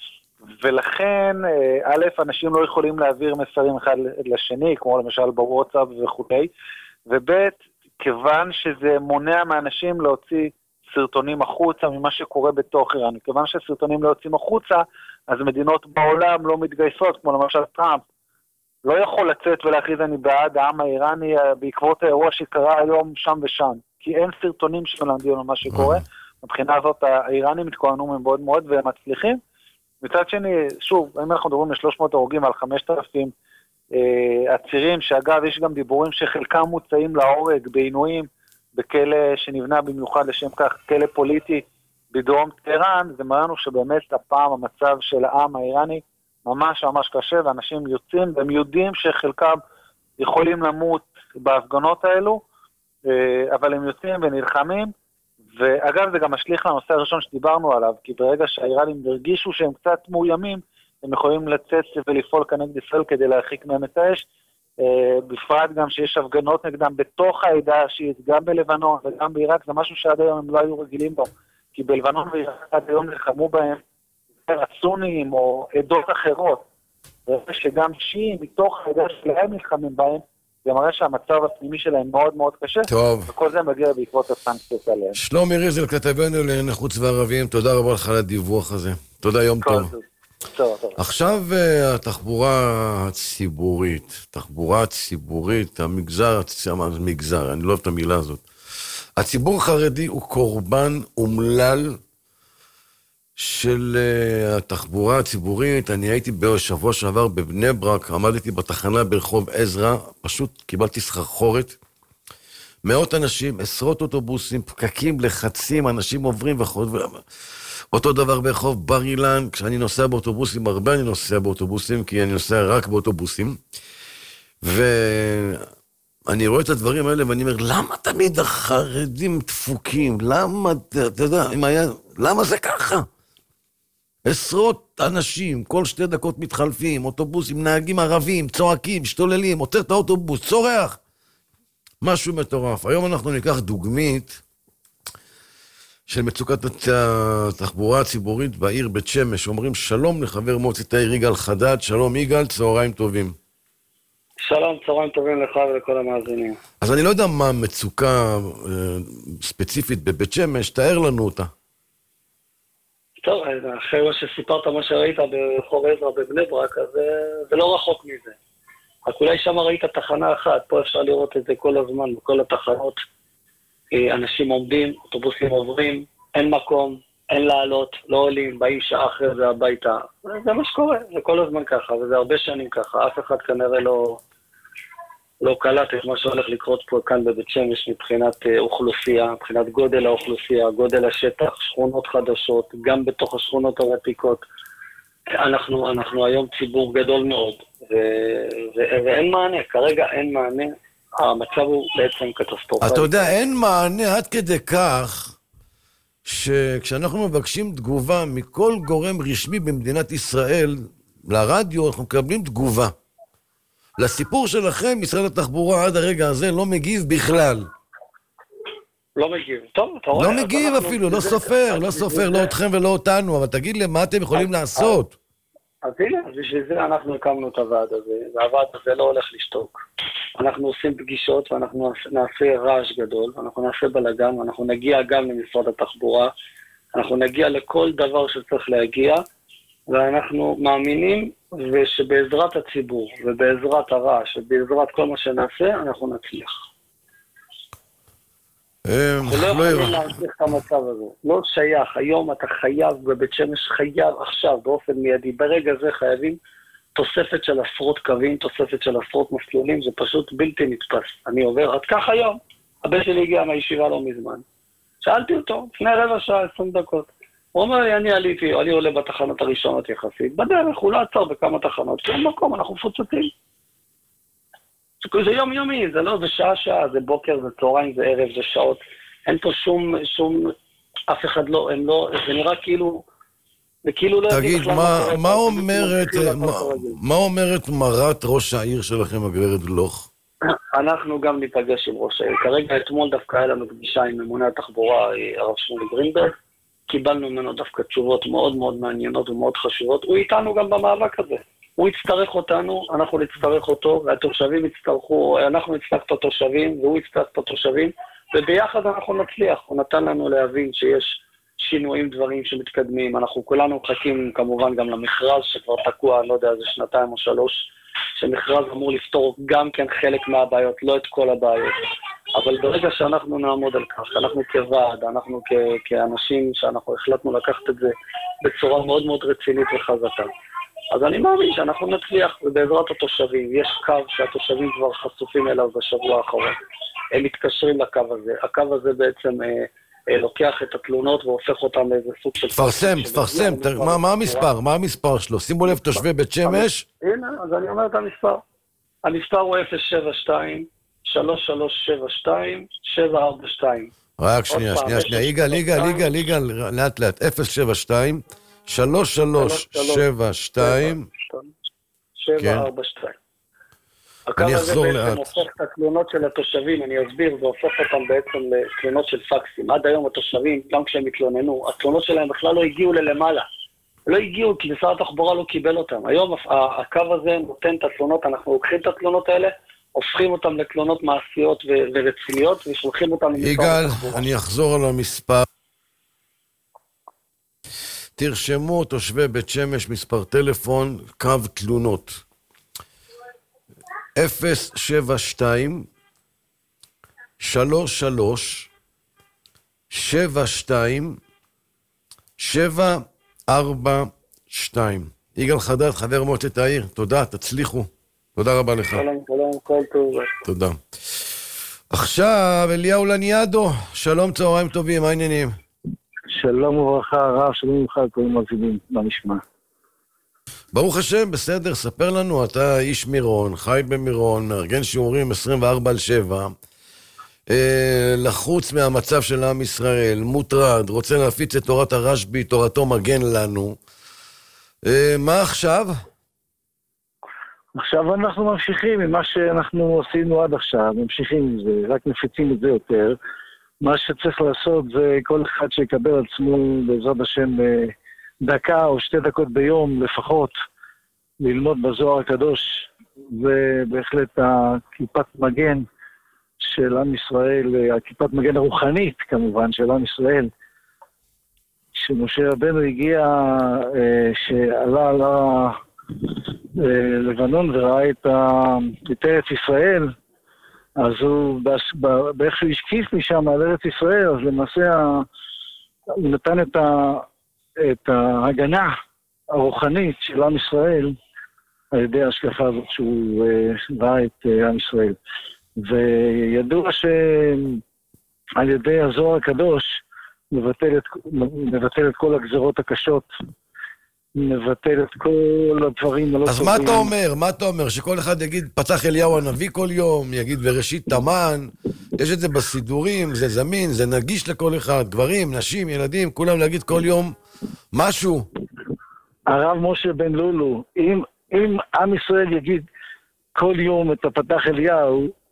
ולכן, א', אנשים לא יכולים להעביר מסרים אחד לשני, כמו למשל בוואטסאפ וכו', וב', כיוון שזה מונע מאנשים להוציא סרטונים החוצה ממה שקורה בתוך איראן. כיוון שסרטונים לא יוצאים החוצה, אז מדינות בעולם לא מתגייסות, כמו למשל טראמפ, לא יכול לצאת ולהכריז אני בעד העם האיראני בעקבות האירוע שקרה היום שם ושם, כי אין סרטונים שמלמדים על מה שקורה. מבחינה הזאת האיראנים התכוננו מאוד מאוד והם מצליחים. מצד שני, שוב, אם אנחנו מדברים ל-שלוש מאות הרוגים על חמשת אלפים אה, עצירים, שאגב יש גם דיבורים שחלקם מוצאים להורג בעינויים בכלא שנבנה במיוחד לשם כך, כלא פוליטי בדרום טהרן. זה מראינו שבאמת הפעם המצב של העם האיראני ממש ממש קשה, ואנשים יוצאים והם יודעים שחלקם יכולים למות בהפגנות האלו, אה, אבל הם יוצאים ונלחמים. ואגב, זה גם משליך לנושא הראשון שדיברנו עליו, כי ברגע שהאיראנים הרגישו שהם קצת מאוימים, הם יכולים לצאת ולפעול כנגד ישראל כדי להרחיק מהם את האש, בפרט גם שיש הפגנות נגדם בתוך העדה השיעית, גם בלבנון וגם בעיראק, זה משהו שעד היום הם לא היו רגילים בו, כי בלבנון ועיראק עד היום נלחמו בהם הסונים או עדות אחרות, ושגם שיעים מתוך העדה שלהם נלחמים בהם, זה מראה שהמצב הפנימי שלהם מאוד מאוד קשה,
טוב.
וכל זה מגיע בעקבות הסנקציות עליהם.
שלומי ריזל, כתבנו לענייני חוץ וערבים, תודה רבה לך על הדיווח הזה. תודה, יום טוב.
טוב, טוב.
עכשיו התחבורה הציבורית, תחבורה ציבורית, המגזר, המגזר, אני לא אוהב את המילה הזאת. הציבור החרדי הוא קורבן אומלל של uh, התחבורה הציבורית. אני הייתי בשבוע שעבר בבני ברק, עמדתי בתחנה ברחוב עזרא, פשוט קיבלתי סחרחורת. מאות אנשים, עשרות אוטובוסים, פקקים, לחצים, אנשים עוברים וחוזרים. אותו דבר ברחוב בר אילן, כשאני נוסע באוטובוסים, הרבה אני נוסע באוטובוסים, כי אני נוסע רק באוטובוסים. ואני רואה את הדברים האלה ואני אומר, למה תמיד החרדים דפוקים? למה, אתה יודע, אם היה, למה זה ככה? עשרות אנשים, כל שתי דקות מתחלפים, אוטובוסים, נהגים ערבים, צועקים, משתוללים, עוצר את האוטובוס, צורח. משהו מטורף. היום אנחנו ניקח דוגמית של מצוקת התחבורה הציבורית בעיר בית שמש. אומרים שלום לחבר מועצת העיר יגאל חדד. שלום יגאל, צהריים טובים.
שלום, צהריים טובים לך ולכל המאזינים.
אז אני לא יודע מה מצוקה ספציפית בבית שמש, תאר לנו אותה.
טוב, אחרי מה שסיפרת מה שראית ברחוב עזרא בבני ברק, אז זה לא רחוק מזה. רק אולי שם ראית תחנה אחת, פה אפשר לראות את זה כל הזמן, בכל התחנות. אנשים עומדים, אוטובוסים עוברים, אין מקום, אין לעלות, לא עולים, באים שעה אחרי זה הביתה. זה מה שקורה, זה כל הזמן ככה, וזה הרבה שנים ככה. אף אחד כנראה לא, לא קלט את מה שהולך לקרות פה כאן בבית שמש מבחינת אוכלוסייה, מבחינת גודל האוכלוסייה, גודל השטח, שכונות חדשות, גם בתוך השכונות הוותיקות. אנחנו, אנחנו היום ציבור גדול מאוד, ו, ו, ואין מענה, כרגע אין מענה. המצב הוא בעצם קטסטרופלי.
אתה יודע, אין מענה עד כדי כך שכשאנחנו מבקשים תגובה מכל גורם רשמי במדינת ישראל, לרדיו אנחנו מקבלים תגובה. לסיפור שלכם, משרד התחבורה עד הרגע הזה לא מגיב בכלל.
לא מגיב. טוב, אתה רואה...
לא מגיב אפילו, לא סופר, לא סופר, לא אתכם ולא אותנו, אבל תגיד לי, מה אתם יכולים לעשות?
אז הנה, בשביל זה אנחנו הקמנו את הוועד הזה, והוועד הזה לא הולך לשתוק. אנחנו עושים פגישות ואנחנו נעשה רעש גדול, ואנחנו נעשה בלגן, ואנחנו נגיע גם למשרד התחבורה, אנחנו נגיע לכל דבר שצריך להגיע, ואנחנו מאמינים שבעזרת הציבור, ובעזרת הרעש, ובעזרת כל מה שנעשה, אנחנו נצליח. אנחנו לא יכולים להמשיך את המצב הזה. לא שייך. היום אתה חייב בבית שמש, חייב עכשיו, באופן מיידי. ברגע זה חייבים תוספת של עשרות קווים, תוספת של עשרות מסלולים, זה פשוט בלתי נתפס. אני עובר עד כך היום. הבן שלי הגיע מהישיבה לא מזמן. שאלתי אותו, לפני רבע שעה, עשרים דקות. הוא אומר לי, אני עליתי, אני עולה בתחנות הראשונות יחסית. בדרך, הוא לא עצר בכמה תחנות. כי אין מקום, אנחנו מפוצצים. זה יום יומי, זה לא, זה שעה שעה, זה בוקר, זה צהריים, זה ערב, זה שעות. אין פה שום, שום, אף אחד לא, הם לא, זה נראה כאילו, זה כאילו לא...
תגיד, מה, מה אומרת, מה, מה אומרת מרת ראש העיר שלכם, הגברת גלוך?
אנחנו גם ניפגש עם ראש העיר. כרגע אתמול דווקא היה לנו פגישה עם ממונה התחבורה, הרב שמואל גרינברג. קיבלנו ממנו דווקא תשובות מאוד מאוד מעניינות ומאוד חשובות. הוא איתנו גם במאבק הזה. הוא יצטרך אותנו, אנחנו נצטרך אותו, והתושבים יצטרכו, אנחנו נצטרך את התושבים, והוא יצטרך את התושבים, וביחד אנחנו נצליח. הוא נתן לנו להבין שיש שינויים, דברים שמתקדמים. אנחנו כולנו מחכים כמובן גם למכרז שכבר תקוע, לא יודע, זה שנתיים או שלוש, שמכרז אמור לפתור גם כן חלק מהבעיות, לא את כל הבעיות. אבל ברגע שאנחנו נעמוד על כך, אנחנו כוועד, אנחנו כ- כאנשים שאנחנו החלטנו לקחת את זה בצורה מאוד מאוד רצינית וחזקה. אז אני מאמין שאנחנו נצליח, ובעזרת התושבים, יש קו שהתושבים כבר חשופים אליו בשבוע האחרון. הם מתקשרים לקו הזה. הקו הזה בעצם אה, אה, לוקח את התלונות והופך אותם לאיזה סוג של...
תפרסם, תפרסם, מה, מה המספר? מה המספר שלו? שימו לב, תושבי בית שמש.
הנה, אז אני אומר את המספר. המספר הוא אפס שבע שתיים שלוש שלוש שבע שתיים שבע ארבע שתיים.
רק שנייה, שנייה, שנייה. יגאל, יגאל, יגאל, יגאל, לאט לאט. אפס שבע שתיים שלוש שלוש שבע שתיים
שבע ארבע שתיים.
אני אחזור לאט.
הקו הזה בעצם הופך את התלונות של התושבים, אני אסביר, זה הופך אותם בעצם לתלונות של פקסים. עד היום התושבים, גם כשהם התלוננו, התלונות שלהם בכלל לא הגיעו ללמעלה. לא הגיעו, כי משרד התחבורה לא קיבל אותם. היום הקו הזה נותן את התלונות, אנחנו לוקחים את התלונות האלה, הופכים אותם לתלונות מעשיות ורציניות, ושולחים אותם למשרד התחבורה.
יגאל, אני אחזור על המספר. תרשמו תושבי בית שמש, מספר טלפון, קו תלונות. אפס שבע שתיים שלוש שלוש שבע שתיים שבע ארבע שתיים. יגאל חדד, חבר מועצת העיר, תודה, תצליחו. תודה רבה לך.
שלום, שלום, כל טוב.
תודה. עכשיו, אליהו לניאדו, שלום, צהריים טובים, מה העניינים?
שלום וברכה, הרב, שלום לך, כל המאזינים, מה נשמע?
ברוך השם, בסדר, ספר לנו, אתה איש מירון, חי במירון, מארגן שיעורים עשרים וארבע על שבע, אה, לחוץ מהמצב של עם ישראל, מוטרד, רוצה להפיץ את תורת הרשב"י, תורתו מגן לנו. אה, מה עכשיו?
עכשיו אנחנו ממשיכים עם מה שאנחנו עשינו עד עכשיו, ממשיכים עם זה, רק מפיצים את זה יותר. מה שצריך לעשות זה כל אחד שיקבל על עצמו בעזרת השם דקה או שתי דקות ביום לפחות ללמוד בזוהר הקדוש, ובהחלט הכיפת מגן של עם ישראל, הכיפת מגן הרוחנית כמובן של עם ישראל, שמשה רבנו הגיע, שעלה על לבנון וראה את, את ארץ ישראל, אז הוא, באיך שהוא השקיף משם על ארץ ישראל, אז למעשה הוא נתן את, ה, את ההגנה הרוחנית של עם ישראל על ידי ההשקפה הזאת שהוא ראה את עם ישראל. וידוע שעל ידי הזוהר הקדוש מבטל את, מבטל את כל הגזרות הקשות, מבטל את כל הדברים הלא טובים.
אז מה אתה אומר? מה אתה אומר? שכל אחד יגיד, פתח אליהו הנביא כל יום, יגיד בראשית תמן, יש את זה בסידורים, זה זמין, זה נגיש לכל אחד, גברים, נשים, ילדים, כולם להגיד כל יום משהו.
הרב משה בן לולו, אם, אם עם ישראל יגיד כל יום את הפתח אליהו,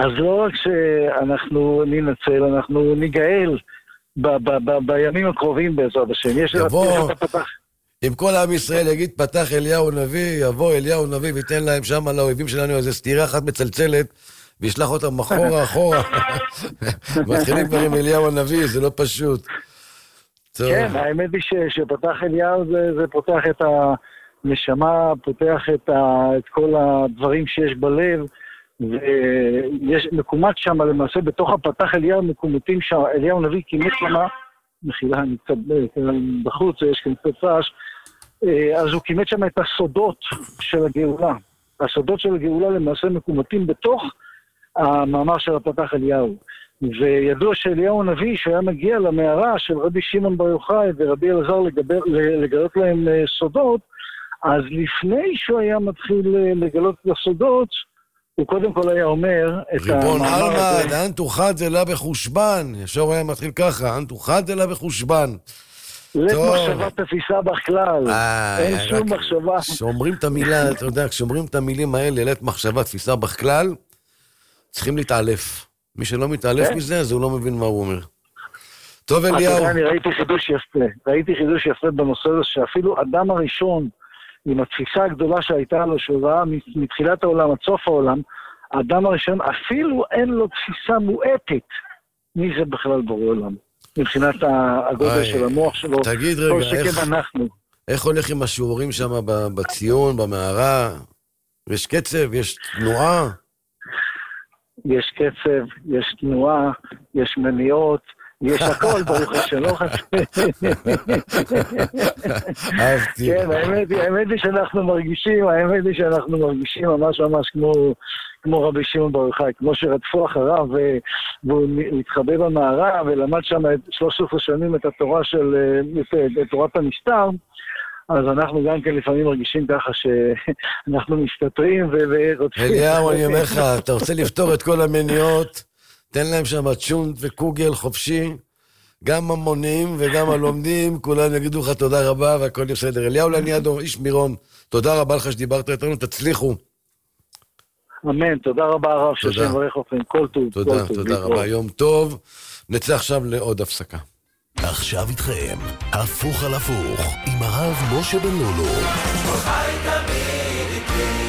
אז לא רק שאנחנו ננצל, אנחנו ניגאל ב- ב- ב- בימים הקרובים בעזרת השם. יש
יבוא, אם כל עם ישראל יגיד פתח אליהו נביא, יבוא אליהו נביא ויתן להם שם לאויבים שלנו איזו סתירה אחת מצלצלת, וישלח אותם אחורה אחורה. מתחילים כבר עם אליהו הנביא, זה לא פשוט.
כן, האמת היא ש- שפתח אליהו זה, זה פותח את הנשמה, פותח את, ה- את כל הדברים שיש בלב, ויש מקומות שם, למעשה בתוך הפתח אליהו מקומותים שם, אליהו נביא כמעט למה, מחילה, אני קצת בחוץ, יש כאן קצת רעש, אז הוא כמעט שם את הסודות של הגאולה. הסודות של הגאולה למעשה מקומתים בתוך המאמר של הפתח אליהו. וידוע שאליהו הנביא שהיה מגיע למערה של רבי שמעון בר יוחאי ורבי אלעזר לגלות להם סודות, אז לפני שהוא היה מתחיל לגלות לסודות, הוא קודם כל היה אומר את
ריבון אלמד, אנטו חד זה לה בחושבן. ישר היה מתחיל ככה, אנטו חד זה לה בחושבן.
לית מחשבה תפיסה בכלל. אין שום מחשבה.
כשאומרים את המילה, אתה יודע, כשאומרים את המילים האלה, לית מחשבה תפיסה בכלל, צריכים להתעלף. מי שלא מתעלף מזה, אז הוא לא מבין מה הוא אומר. טוב, אליהו.
אני ראיתי חידוש יפה. ראיתי חידוש יפה בנושא הזה, שאפילו אדם הראשון, עם התפיסה הגדולה שהייתה לו, שהוא ראה מתחילת העולם עד סוף העולם, האדם הראשון אפילו אין לו תפיסה מועטת מי זה בכלל בורא עולם. מבחינת הגודל של המוח שלו.
תגיד רגע, איך, איך הולך עם השיעורים שם בציון, במערה? יש קצב, יש תנועה?
יש קצב, יש תנועה, יש מניעות, יש הכל, ברוך השם, לא חסר.
אהבתי.
כן, האמת היא שאנחנו מרגישים, האמת היא שאנחנו מרגישים ממש ממש כמו, כמו רבי שמעון בר יוחאי, כמו שרדפו אחריו, והוא התחבא במערה, ולמד שם שלוש עשרה שנים את התורה של, את תורת המשטר, אז אנחנו גם כן לפעמים מרגישים ככה שאנחנו מסתתרים ורודפים.
אליהו, אני אומר לך, אתה רוצה לפתור את כל המניעות, תן להם שם צ'ונט וקוגל חופשי, גם המונים וגם הלומדים, כולם יגידו לך תודה רבה והכל בסדר. אליהו לניאדו, איש מירון, תודה רבה לך שדיברת איתנו, תצליחו.
אמן, תודה רבה הרב, ששם מברך אתכם, כל טוב.
תודה, תודה רבה, יום טוב. נצא עכשיו לעוד הפסקה.
עכשיו איתכם, הפוך על הפוך, עם הרב משה בן לולו.
חי תמיד איתי.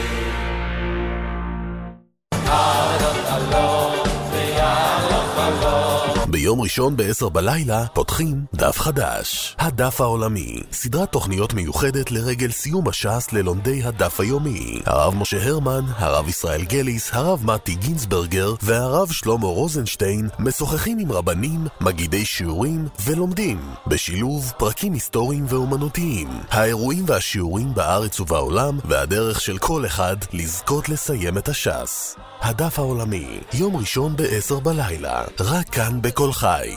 ביום ראשון בעשר בלילה פותחים דף חדש, הדף העולמי, סדרת תוכניות מיוחדת לרגל סיום הש"ס ללומדי הדף היומי. הרב משה הרמן, הרב ישראל גליס, הרב מתי גינסברגר והרב שלמה רוזנשטיין משוחחים עם רבנים, מגידי שיעורים ולומדים, בשילוב פרקים היסטוריים ואומנותיים, האירועים והשיעורים בארץ ובעולם והדרך של כל אחד לזכות לסיים את הש"ס. הדף העולמי, יום ראשון בעשר בלילה, רק כאן בכל חי.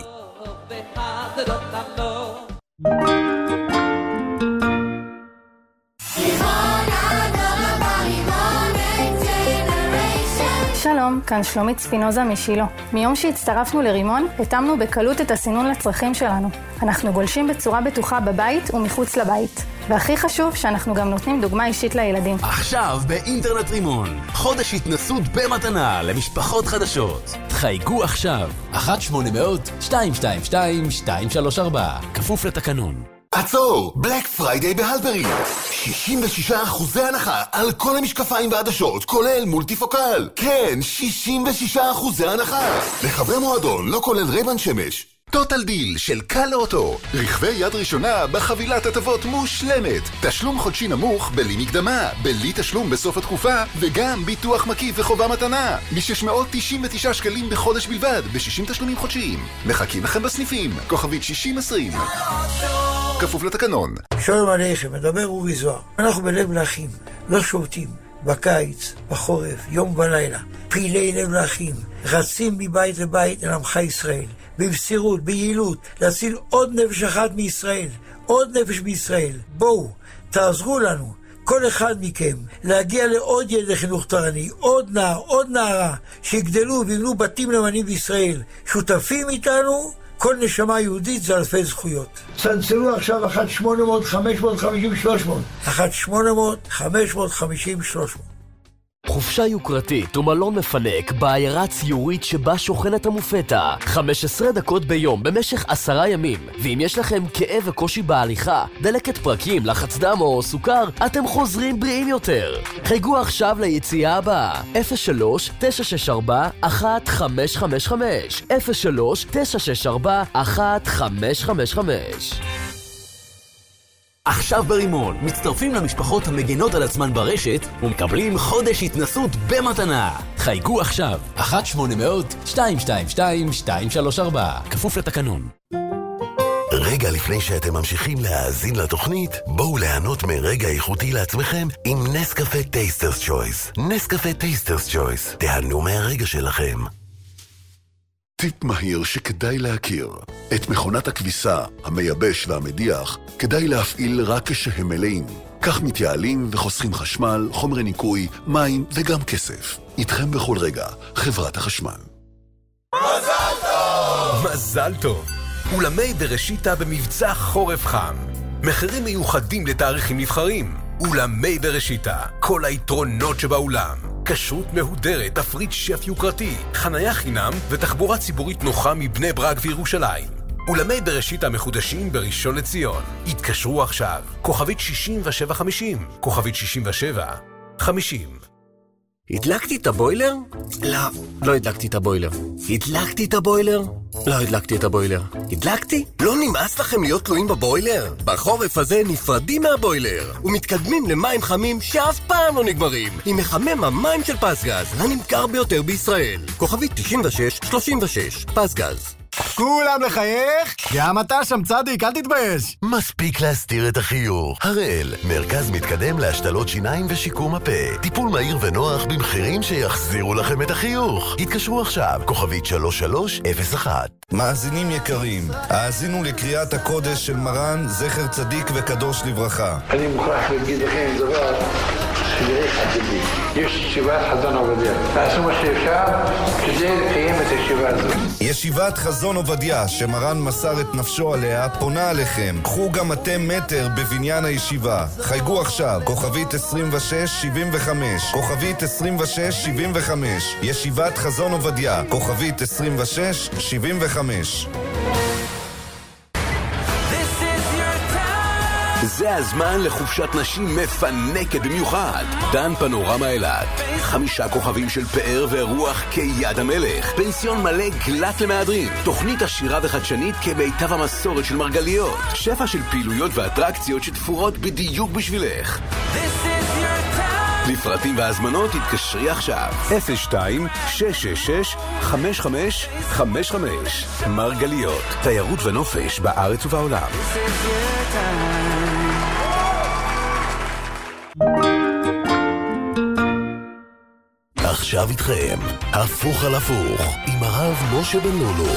שלום, כאן שלומית ספינוזה משילה. מיום שהצטרפנו לרימון, התאמנו בקלות את הסינון לצרכים שלנו. אנחנו גולשים בצורה בטוחה בבית ומחוץ לבית. והכי חשוב שאנחנו גם נותנים דוגמה אישית לילדים.
עכשיו באינטרנט רימון, חודש התנסות במתנה למשפחות חדשות. חייגו עכשיו, אחת שמונה אפס אפס שתיים שתיים שתיים שתיים שלוש ארבע, כפוף לתקנון.
עצור! בלק פריידיי בהלפרין. שישים ושישה אחוזי הנחה על כל המשקפיים והעדשות, כולל מולטיפוקל. כן, שישים ושישה אחוזי הנחה. לחברי מועדון, לא כולל רייבן שמש.
טוטל דיל של קל אוטו, רכבי יד ראשונה בחבילת הטבות מושלמת, תשלום חודשי נמוך בלי מקדמה, בלי תשלום בסוף התקופה, וגם ביטוח מקיף וחובה מתנה, מ-שש מאות תשעים ותשעה שקלים בחודש בלבד, ב-שישים תשלומים חודשיים. מחכים לכם בסניפים, כוכבית שישים עשרים. כפוף לתקנון.
שלום עליכם, מדבר אורי זוהר. אנחנו בלב מלכים, לא שובתים, בקיץ, בחורף, יום ולילה. פעילי לב מלכים, רצים מבית לבית אל עמך ישראל. במסירות, ביעילות, להציל עוד נפש אחת מישראל, עוד נפש בישראל. בואו, תעזרו לנו, כל אחד מכם, להגיע לעוד ילד לחינוך תורני, עוד נער, עוד נערה, שיגדלו ויבנו בתים למענים בישראל. שותפים איתנו, כל נשמה יהודית זה אלפי זכויות. צלצלו עכשיו אחת שמונה אפס אפס חמש חמש שלוש אפס אפס. אחת שמונה אפס אפס חמש חמש שלוש אפס אפס.
חופשה יוקרתית ומלון מפנק בעיירה ציורית שבה שוכנת המופתה. חמש עשרה דקות ביום במשך עשרה ימים. ואם יש לכם כאב וקושי בהליכה, דלקת פרקים, לחץ דם או סוכר, אתם חוזרים בריאים יותר. חייגו עכשיו ליציאה הבאה. אפס שלוש תשע שש ארבע אחת חמש חמש חמש אפס שלוש תשע שש ארבע אחת חמש חמש חמש.
עכשיו ברימון, מצטרפים למשפחות המגנות על עצמן ברשת ומקבלים חודש התנסות במתנה. חייגו עכשיו, אחת שמונה מאות שתיים שתיים שתיים שתיים שלוש ארבע, כפוף לתקנון.
רגע לפני שאתם ממשיכים להאזין לתוכנית, בואו ליהנות מרגע איכותי לעצמכם עם נסקפה טייסטרס צ'ויס. נסקפה טייסטרס צ'ויס, תיהנו מהרגע שלכם.
טיפ מהיר שכדאי להכיר. את מכונת הכביסה, המייבש והמדיח כדאי להפעיל רק כשהם מלאים. כך מתייעלים וחוסכים חשמל, חומרי ניקוי, מים וגם כסף. איתכם בכל רגע, חברת החשמל.
מזל טוב! מזל טוב! אולמי בראשיתה במבצע חורף חם. מחירים מיוחדים לתאריכים נבחרים. אולמי בראשיתה, כל היתרונות שבאולם. כשרות מהודרת, תפריט שף יוקרתי, חנייה חינם ותחבורה ציבורית נוחה מבני ברק וירושלים. אולמי בראשית המחודשים בראשון לציון. התקשרו עכשיו, כוכבית שישים ושבע חמישים, כוכבית שישים ושבע חמישים.
הדלקתי את הבוילר? לא, לא הדלקתי את הבוילר. הדלקתי את הבוילר? לא הדלקתי את הבוילר. הדלקתי? לא נמאס לכם להיות תלויים בבוילר? בחורף הזה נפרדים מהבוילר ומתקדמים למים חמים שאף פעם לא נגמרים עם מחמם המים של פסגז, הנמכר ביותר בישראל. כוכבית תשעים ושש שלושים ושש, פסגז.
כולם לחייך? גם אתה שם צדיק, אל תתבייש.
מספיק להסתיר את החיוך. הראל, מרכז מתקדם להשתלות שיניים ושיקום הפה. טיפול מהיר ונוח במחירים שיחזירו לכם את החיוך. התקשרו עכשיו, כוכבית שלוש שלוש אפס אחת.
מאזינים יקרים, האזינו לקריאת הקודש של מרן זכר צדיק וקדוש לברכה.
אני מוכרח להגיד לכם דבר שדרך עתידי. יש ישיבת חזון עובדיה. תעשו מה שאפשר כדי לקיים את הישיבה הזאת.
ישיבת חזון עובדיה, שמרן מסר את נפשו עליה, פונה עליכם. קחו גם אתם מטר בבניין הישיבה. חייגו עכשיו, כוכבית עשרים ושש שבעים וחמש, כוכבית עשרים ושש שבעים וחמש. ישיבת חזון עובדיה, כוכבית עשרים ושש שבעים וחמש.
זה הזמן לחופשת נשים מפנקת במיוחד. דן פנורמה אילת. חמישה כוכבים של פאר ורוח כיד המלך. פנסיון מלא גלת למהדרין. תוכנית עשירה וחדשנית כמיטב המסורת של מרגליות. שפע של פעילויות ואטרקציות שתפורות בדיוק בשבילך. לפרטים והזמנות התקשרי עכשיו. אפס שתיים שש שש שש חמש חמש חמש חמש. מרגליות. תיירות ונופש בארץ ובעולם.
עכשיו איתכם, הפוך על הפוך, עם הרב משה בן לולו.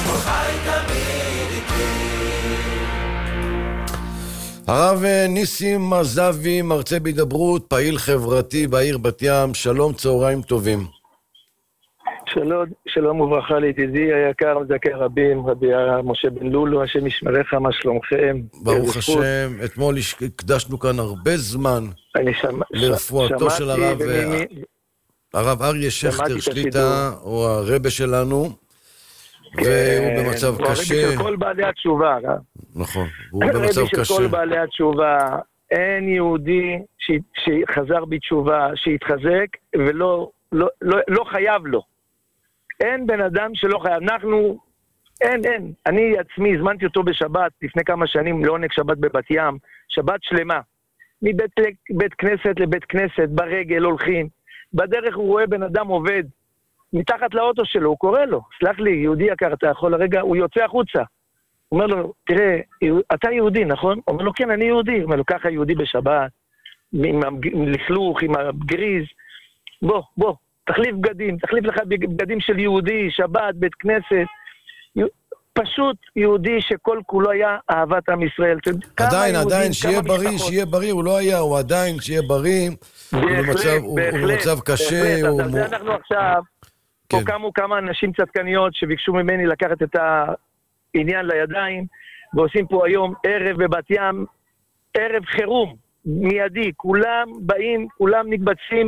הרב ניסים מזבי, מרצה בהידברות, פעיל חברתי בעיר בת ים, שלום, צהריים טובים.
שלום, שלום וברכה לידידי היקר, מזכה רבים, רבי משה בן לולו, השם ישמרך, מה שלומכם?
ברוך השם, אתמול הקדשנו כאן הרבה זמן לרפואתו של הרב, הרב אריה שכטר שליטה, הוא הרבה שלנו, והוא במצב קשה.
הוא הרבה של כל בעלי התשובה.
נכון, הוא במצב קשה.
הרבה של כל בעלי התשובה. אין יהודי שחזר בתשובה, שהתחזק, ולא לא, לא, לא חייב לו. אין בן אדם שלא חייב. אנחנו, אין, אין. אני עצמי הזמנתי אותו בשבת, לפני כמה שנים, לעונג שבת בבת ים, שבת שלמה. מבית בית כנסת לבית כנסת, ברגל הולכים. בדרך הוא רואה בן אדם עובד, מתחת לאוטו שלו, הוא קורא לו, סלח לי, יהודי יקר, אתה יכול לרגע, הוא יוצא החוצה. הוא אומר לו, תראה, אתה יהודי, נכון? הוא אומר לו, כן, אני יהודי. הוא אומר לו, ככה יהודי בשבת, עם הלכלוך, עם הגריז. בוא, בוא, תחליף בגדים, תחליף לך בגדים של יהודי, שבת, בית כנסת. פשוט יהודי שכל כולו היה אהבת עם ישראל.
עדיין, עדיין, שיהיה בריא, שיהיה בריא, הוא לא היה, הוא עדיין, שיהיה בריא. הוא במצב קשה.
אז אנחנו עכשיו, פה קמו כמה אנשים צדקניות שביקשו ממני לקחת את העניין לידיים, ועושים פה היום ערב בבת ים, ערב חירום, מיידי, כולם באים, כולם נקבצים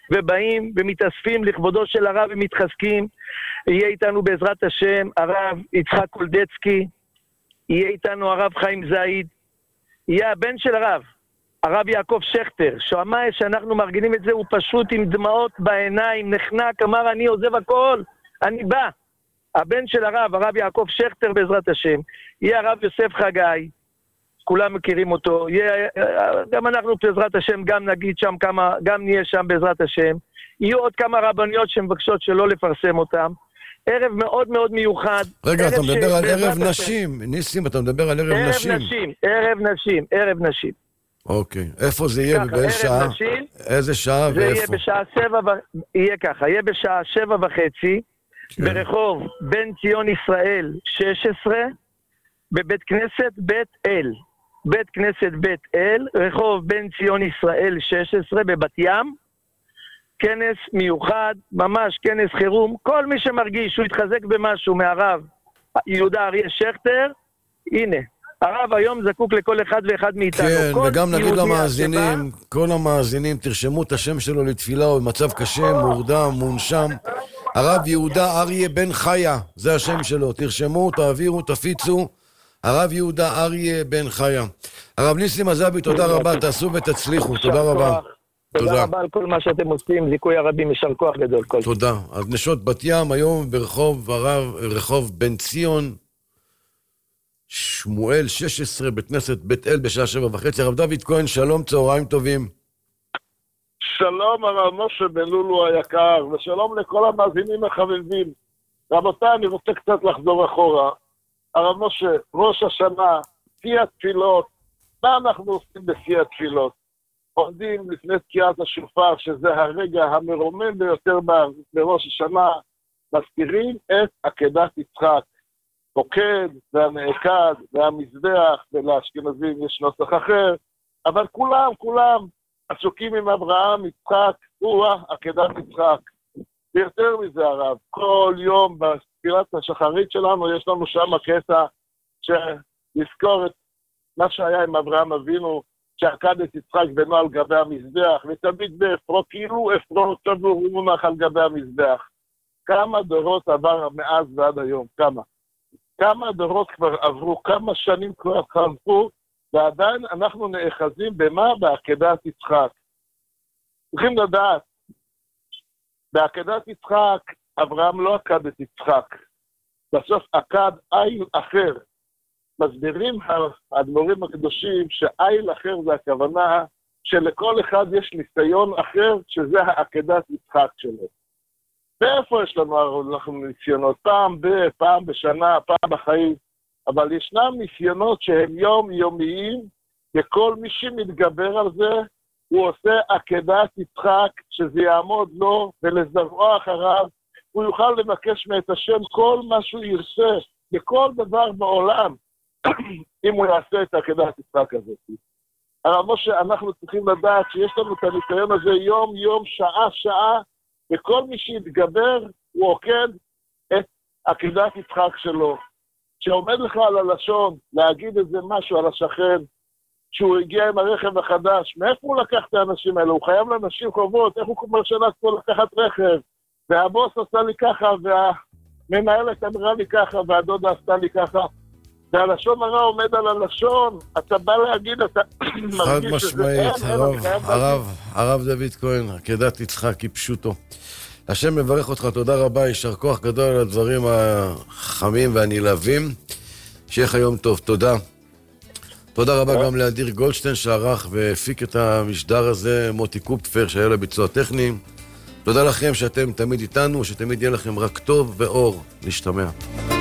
ובאים ומתאספים לכבודו של הרב ומתחזקים. יהיה איתנו בעזרת השם הרב יצחק קולדצקי, יהיה איתנו הרב חיים זייד, יהיה הבן של הרב, הרב יעקב שכטר, שמע שאנחנו מארגנים את זה, הוא פשוט עם דמעות בעיניים, נחנק, אמר אני עוזב הכל, אני בא. הבן של הרב, הרב יעקב שכטר בעזרת השם, יהיה הרב יוסף חגי, כולם מכירים אותו, יהיה, גם אנחנו בעזרת השם גם נגיד שם כמה, גם נהיה שם בעזרת השם, יהיו עוד כמה רבניות שמבקשות שלא לפרסם אותם, ערב מאוד מאוד מיוחד.
רגע, אתה מדבר
ש...
על ערב נשים, ניסים, אתה מדבר על ערב,
ערב
נשים.
ערב נשים, ערב נשים, ערב נשים.
אוקיי, איפה זה יהיה?
ככה,
באיזה שעה?
נשים,
איזה שעה
זה
ואיפה?
יהיה בשעה שבע, ו... יהיה ככה, יהיה בשעה שבע וחצי, כן. ברחוב בן ציון ישראל שש עשרה, בבית כנסת בית אל. בית כנסת בית אל, רחוב בן ציון ישראל שש עשרה בבת ים, כנס מיוחד, ממש כנס חירום, כל מי שמרגיש שהוא יתחזק במשהו מהרב יהודה אריה שכטר, הנה, הרב היום זקוק לכל אחד ואחד מאיתנו.
כן, וגם נגיד למאזינים, שבא... כל המאזינים, תרשמו את השם שלו לתפילה, הוא במצב קשה, מורדם, מונשם. הרב יהודה אריה בן חיה, זה השם שלו, תרשמו, תעבירו, תפיצו. הרב יהודה אריה בן חיה. הרב ניסים עזבי, תודה רבה, תעשו ותצליחו, תודה רבה.
תודה רבה על כל מה שאתם עושים, זיכוי הרבים, יישר כוח גדול.
תודה. אז נשות בת ים, היום ברחוב הרב, רחוב בן ציון, שמואל שש עשרה, בית כנסת בית אל בשעה שבע וחצי. הרב דוד כהן, שלום, צהריים טובים.
שלום הרב משה בן לולו היקר, ושלום לכל המאזינים החביבים. רבותיי, אני רוצה קצת לחזור אחורה. הרב משה, ראש השנה, שיא התפילות, מה אנחנו עושים בשיא התפילות? עומדים לפני תקיעת השופר, שזה הרגע המרומם ביותר בראש השנה, מזכירים את עקדת יצחק. פוקד והנעקד והמזבח, ולאשכנזים יש נוסח אחר, אבל כולם, כולם עסוקים עם אברהם, יצחק, הוא עקדת יצחק. ויותר מזה הרב, כל יום בספירת השחרית שלנו יש לנו שם קטע שנזכור את מה שהיה עם אברהם אבינו, שעקד את יצחק בנו על גבי המזבח, ותמיד באפרו, כאילו אפרו תבור הוא מונח על גבי המזבח. כמה דורות עבר מאז ועד היום, כמה? כמה דורות כבר עברו, כמה שנים כבר חלפו, ועדיין אנחנו נאחזים במה? בעקדת יצחק. צריכים לדעת, בעקדת יצחק, אברהם לא עקד את יצחק. בסוף עקד איל אחר. מסבירים האדמו"רים הקדושים שאיל אחר זה הכוונה שלכל אחד יש ניסיון אחר, שזה העקדת יצחק שלו. ואיפה יש לנו ניסיונות? פעם ב, פעם בשנה, פעם בחיים. אבל ישנם ניסיונות שהם יום-יומיים, וכל מי שמתגבר על זה, הוא עושה עקדת יצחק, שזה יעמוד לו ולזרעו אחריו, הוא יוכל לבקש מאת השם כל מה שהוא ירצה, בכל דבר בעולם, אם הוא יעשה את עקדת יצחק הזאת. הרב משה, אנחנו צריכים לדעת שיש לנו את הניסיון הזה יום-יום, שעה-שעה, וכל מי שיתגבר הוא עוקד את עקדת יצחק שלו. שעומד לך על הלשון להגיד איזה משהו על השכן, שהוא הגיע עם הרכב החדש, מאיפה הוא לקח את האנשים האלה? הוא חייב לאנשים חובות, איך הוא מרשה לעצמו לקחת רכב? והבוס עשה לי ככה, והמנהלת אמרה לי ככה, והדודה עשתה לי ככה. והלשון הרע עומד על הלשון, אתה בא להגיד, אתה
חד משמעית, הרב, הרב דוד כהן, עקדת יצחק היא פשוטו. השם מברך אותך, תודה רבה, יישר כוח גדול על הדברים החמים והנלהבים. שיהיה לך יום טוב, תודה. תודה רבה גם לאדיר גולדשטיין שערך והפיק את המשדר הזה, מוטי קופפר שהיה לביצוע טכני. תודה לכם שאתם תמיד איתנו, שתמיד יהיה לכם רק טוב ואור. נשתמע.